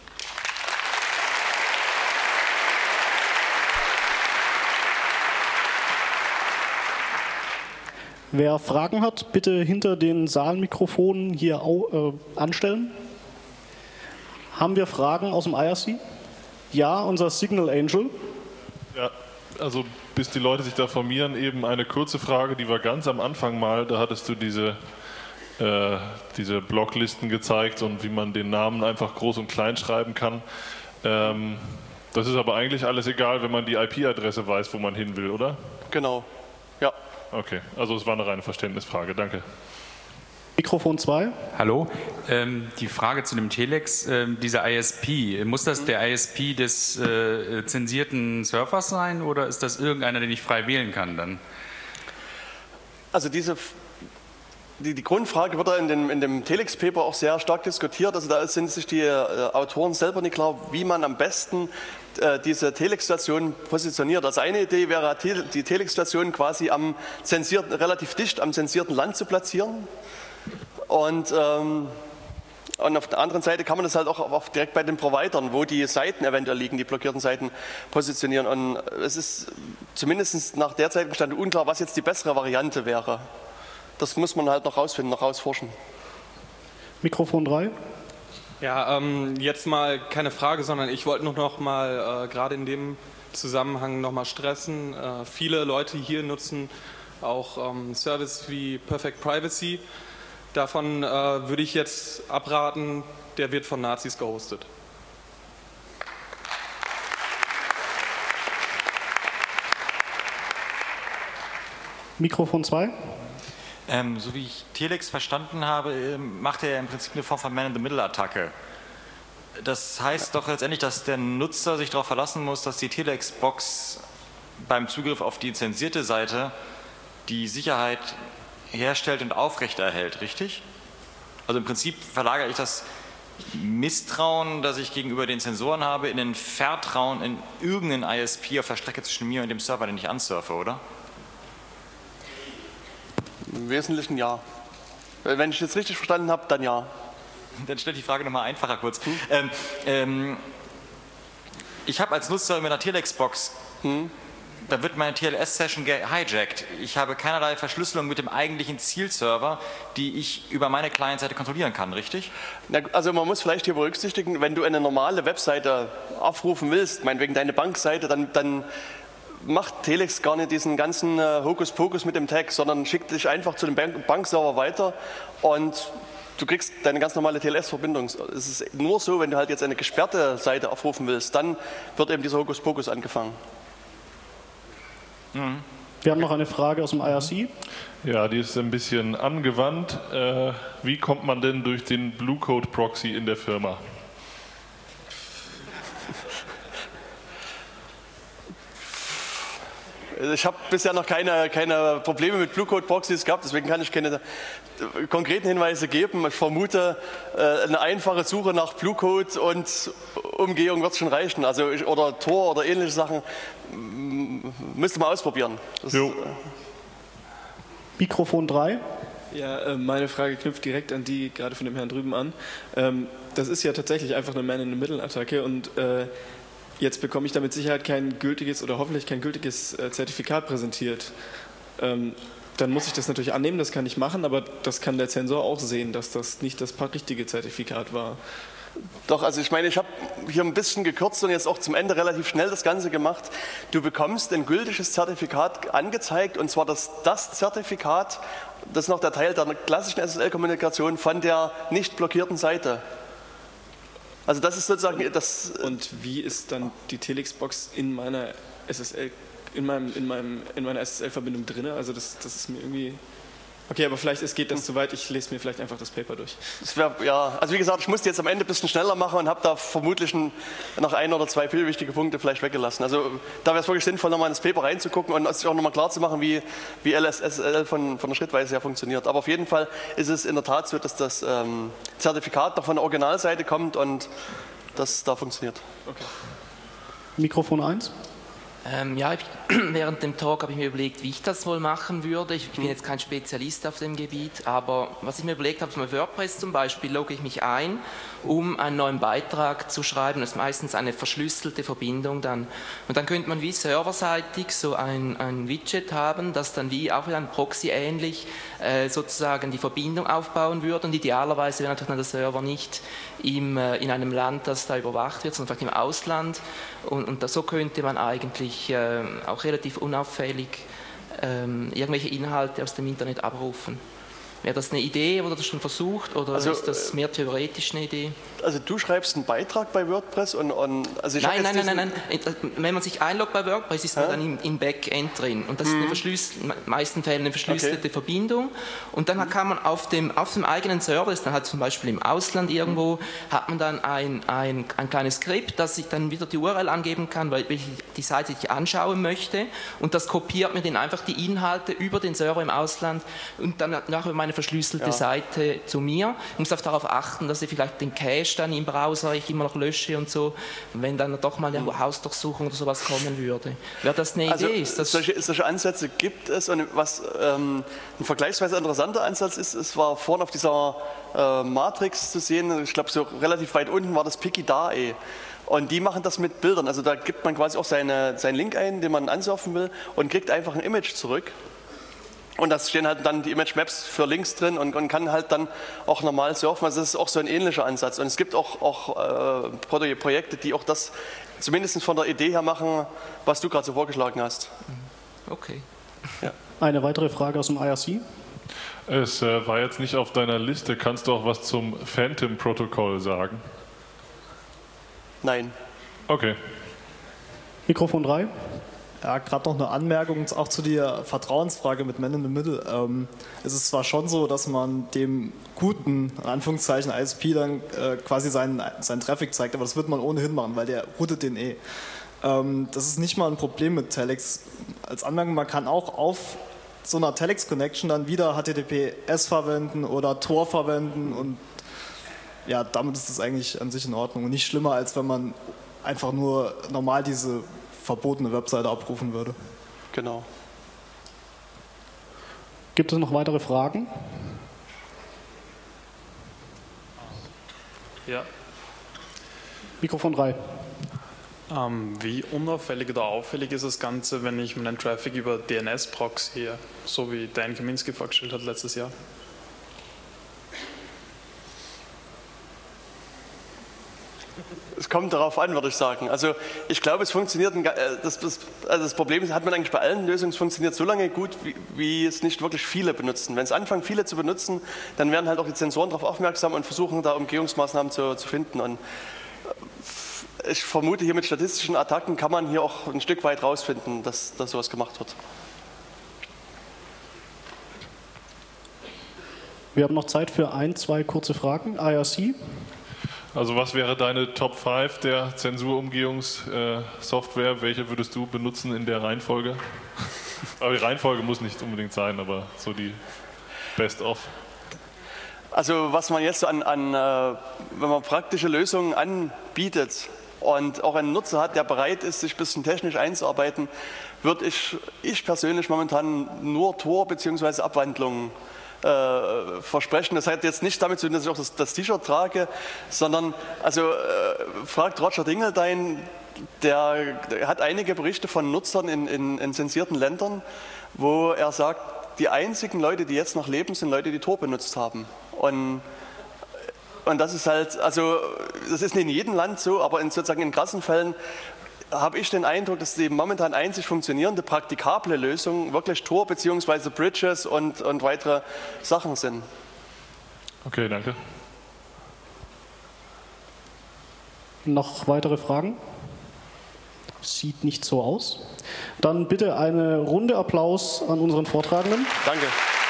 Wer Fragen hat, bitte hinter den Saalmikrofonen hier anstellen. Haben wir Fragen aus dem IRC? Ja, unser Signal Angel. Ja, also bis die Leute sich da formieren, eben eine kurze Frage, die war ganz am Anfang mal, da hattest du diese Bloglisten gezeigt und wie man den Namen einfach groß und klein schreiben kann. Das ist aber eigentlich alles egal, wenn man die IP-Adresse weiß, wo man hin will, oder? Genau, ja. Okay, also es war eine reine Verständnisfrage, danke. Mikrofon 2. Hallo, die Frage zu dem Telex, dieser ISP, muss das der ISP des zensierten Servers sein oder ist das irgendeiner, den ich frei wählen kann dann? Also die Grundfrage wird da in dem Telex-Paper auch sehr stark diskutiert. Also da sind sich die Autoren selber nicht klar, wie man am besten diese Telex-Station positioniert. Also eine Idee wäre, die Telex-Station quasi relativ dicht am zensierten Land zu platzieren. Und auf der anderen Seite kann man das halt auch direkt bei den Providern, wo die Seiten eventuell liegen, die blockierten Seiten, positionieren. Und es ist zumindest nach derzeitigem Stand unklar, was jetzt die bessere Variante wäre. Das muss man halt noch rausfinden, noch rausforschen. Mikrofon 3. Ja, jetzt mal keine Frage, sondern ich wollte nur noch mal gerade in dem Zusammenhang noch mal stressen. Viele Leute hier nutzen auch Service wie Perfect Privacy. Davon würde ich jetzt abraten, der wird von Nazis gehostet. Mikrofon 2. So wie ich Telex verstanden habe, macht er ja im Prinzip eine Form von Man-in-the-Middle-Attacke. Das heißt doch letztendlich, dass der Nutzer sich darauf verlassen muss, dass die Telex-Box beim Zugriff auf die zensierte Seite die Sicherheit herstellt und aufrechterhält, richtig? Also im Prinzip verlagere ich das Misstrauen, das ich gegenüber den Zensoren habe, in ein Vertrauen in irgendeinen ISP auf der Strecke zwischen mir und dem Server, den ich ansurfe, oder? Im Wesentlichen ja. Wenn ich das richtig verstanden habe, dann ja. Dann stelle ich die Frage nochmal einfacher kurz. Ich habe als Nutzer mit einer Telex-Box, da wird meine TLS-Session gehijackt. Ich habe keinerlei Verschlüsselung mit dem eigentlichen Zielserver, die ich über meine Client-Seite kontrollieren kann, richtig? Also man muss vielleicht hier berücksichtigen, wenn du eine normale Webseite aufrufen willst, meinetwegen deine Bankseite, dann macht Telex gar nicht diesen ganzen Hokuspokus mit dem Tag, sondern schickt dich einfach zu dem Bankserver weiter und du kriegst deine ganz normale TLS-Verbindung. Es ist nur so, wenn du halt jetzt eine gesperrte Seite aufrufen willst, dann wird eben dieser Hokuspokus angefangen. Wir haben noch eine Frage aus dem IRC. Ja, die ist ein bisschen angewandt. Wie kommt man denn durch den Blue Code Proxy in der Firma? Ich habe bisher noch keine Probleme mit Blue Code Proxys gehabt, deswegen kann ich keine konkreten Hinweise geben. Ich vermute, eine einfache Suche nach Blue Code und Umgehung wird schon reichen. Also oder Tor oder ähnliche Sachen müsste man ausprobieren. Mikrofon 3. Ja, meine Frage knüpft direkt an die gerade von dem Herrn drüben an. Das ist ja tatsächlich einfach eine Man-in-the-Middle-Attacke und jetzt bekomme ich da mit Sicherheit kein gültiges oder hoffentlich kein gültiges Zertifikat präsentiert. Dann muss ich das natürlich annehmen, das kann ich machen, aber das kann der Zensor auch sehen, dass das nicht das richtige Zertifikat war. Doch, also ich meine, ich habe hier ein bisschen gekürzt und jetzt auch zum Ende relativ schnell das Ganze gemacht. Du bekommst ein gültiges Zertifikat angezeigt, und zwar das Zertifikat, das ist noch der Teil der klassischen SSL-Kommunikation von der nicht blockierten Seite. Also das ist sozusagen das. Und wie ist dann die Telex-Box in meiner SSL, in meiner SSL-Verbindung drin? Also das ist mir irgendwie. Okay, aber vielleicht geht das zu weit. Ich lese mir vielleicht einfach das Paper durch. Ja, also wie gesagt, ich musste jetzt am Ende ein bisschen schneller machen und habe da vermutlich noch ein oder zwei viel wichtige Punkte vielleicht weggelassen. Also da wäre es wirklich sinnvoll, nochmal in das Paper reinzugucken und sich auch nochmal klar zu machen, wie LSSL von der Schrittweise her funktioniert. Aber auf jeden Fall ist es in der Tat so, dass das Zertifikat noch von der Originalseite kommt und das da funktioniert. Okay. Mikrofon 1. Ja, während dem Talk habe ich mir überlegt, wie ich das wohl machen würde. Ich bin jetzt kein Spezialist auf dem Gebiet, aber was ich mir überlegt habe, mit WordPress zum Beispiel, logge ich mich ein, um einen neuen Beitrag zu schreiben. Das ist meistens eine verschlüsselte Verbindung dann. Und dann könnte man wie serverseitig so ein Widget haben, das dann wie auch wieder ein Proxy ähnlich sozusagen die Verbindung aufbauen würde. Und idealerweise wäre natürlich dann der Server nicht in einem Land, das da überwacht wird, sondern vielleicht im Ausland. Und so könnte man eigentlich auch relativ unauffällig irgendwelche Inhalte aus dem Internet abrufen. Wäre das eine Idee, wurde das schon versucht, oder ist das mehr theoretisch eine Idee? Also du schreibst einen Beitrag bei WordPress und also Nein. Wenn man sich einloggt bei WordPress, ist man dann im Backend drin. Und das ist in den meisten Fällen eine verschlüsselte Verbindung. Und dann kann man auf dem eigenen Server, das ist dann halt zum Beispiel im Ausland irgendwo, hat man dann ein kleines Skript, das ich dann wieder die URL angeben kann, weil ich die Seite ich anschauen möchte. Und das kopiert mir dann einfach die Inhalte über den Server im Ausland und dann nachher meine verschlüsselte Seite zu mir. Ich muss auch darauf achten, dass ich vielleicht den Cache dann im Browser ich immer noch lösche und so, wenn dann doch mal eine Hausdurchsuchung oder sowas kommen würde. Wäre das eine Idee? Solche Ansätze gibt es, und was ein vergleichsweise interessanter Ansatz ist, es war vorhin auf dieser Matrix zu sehen, ich glaube so relativ weit unten war das Pikidae. Und die machen das mit Bildern, also da gibt man quasi auch seinen Link ein, den man ansurfen will, und kriegt einfach ein Image zurück. Und da stehen halt dann die Image Maps für Links drin und kann halt dann auch normal surfen. Also das ist auch so ein ähnlicher Ansatz. Und es gibt auch Projekte, die auch das zumindest von der Idee her machen, was du gerade so vorgeschlagen hast. Okay. Ja. Eine weitere Frage aus dem IRC. Es war jetzt nicht auf deiner Liste. Kannst du auch was zum Phantom-Protokoll sagen? Nein. Okay. Mikrofon 3. Ja, gerade noch eine Anmerkung auch zu der Vertrauensfrage mit Man in the Middle. Es ist zwar schon so, dass man dem guten, in Anführungszeichen, ISP dann quasi seinen Traffic zeigt, aber das wird man ohnehin machen, weil der routet den eh. Das ist nicht mal ein Problem mit Telex. Als Anmerkung, man kann auch auf so einer Telex-Connection dann wieder HTTPS verwenden oder Tor verwenden, und ja, damit ist das eigentlich an sich in Ordnung und nicht schlimmer, als wenn man einfach nur normal diese verbotene Webseite abrufen würde. Genau. Gibt es noch weitere Fragen? Ja. Mikrofon 3. Wie unauffällig oder auffällig ist das Ganze, wenn ich meinen Traffic über DNS-Proxy, so wie Dan Kaminski vorgestellt hat letztes Jahr? Es kommt darauf an, würde ich sagen. Also ich glaube, es funktioniert, das Problem hat man eigentlich bei allen Lösungen, es funktioniert so lange gut, wie es nicht wirklich viele benutzen. Wenn es anfangen, viele zu benutzen, dann werden halt auch die Sensoren darauf aufmerksam und versuchen, da Umgehungsmaßnahmen zu finden. Und ich vermute, hier mit statistischen Attacken kann man hier auch ein Stück weit rausfinden, dass sowas gemacht wird. Wir haben noch Zeit für 1, 2 kurze Fragen. IRC. Also was wäre deine Top 5 der Zensurumgehungssoftware? Welche würdest du benutzen in der Reihenfolge? Aber die Reihenfolge muss nicht unbedingt sein, aber so die Best-of. Also was man jetzt so wenn man praktische Lösungen anbietet und auch einen Nutzer hat, der bereit ist, sich ein bisschen technisch einzuarbeiten, würde ich persönlich momentan nur Tor bzw. Abwandlungen versprechen. Das hat jetzt nicht damit zu tun, dass ich auch das T-Shirt trage, sondern fragt Roger Dingledein, der hat einige Berichte von Nutzern in zensierten Ländern, wo er sagt, die einzigen Leute, die jetzt noch leben, sind Leute, die Tor benutzt haben. Und Und das ist halt, also das ist nicht in jedem Land so, aber sozusagen in krassen Fällen habe ich den Eindruck, dass die momentan einzig funktionierende, praktikable Lösung wirklich Tor bzw. Bridges und weitere Sachen sind. Okay, danke. Noch weitere Fragen? Sieht nicht so aus. Dann bitte eine Runde Applaus an unseren Vortragenden. Danke.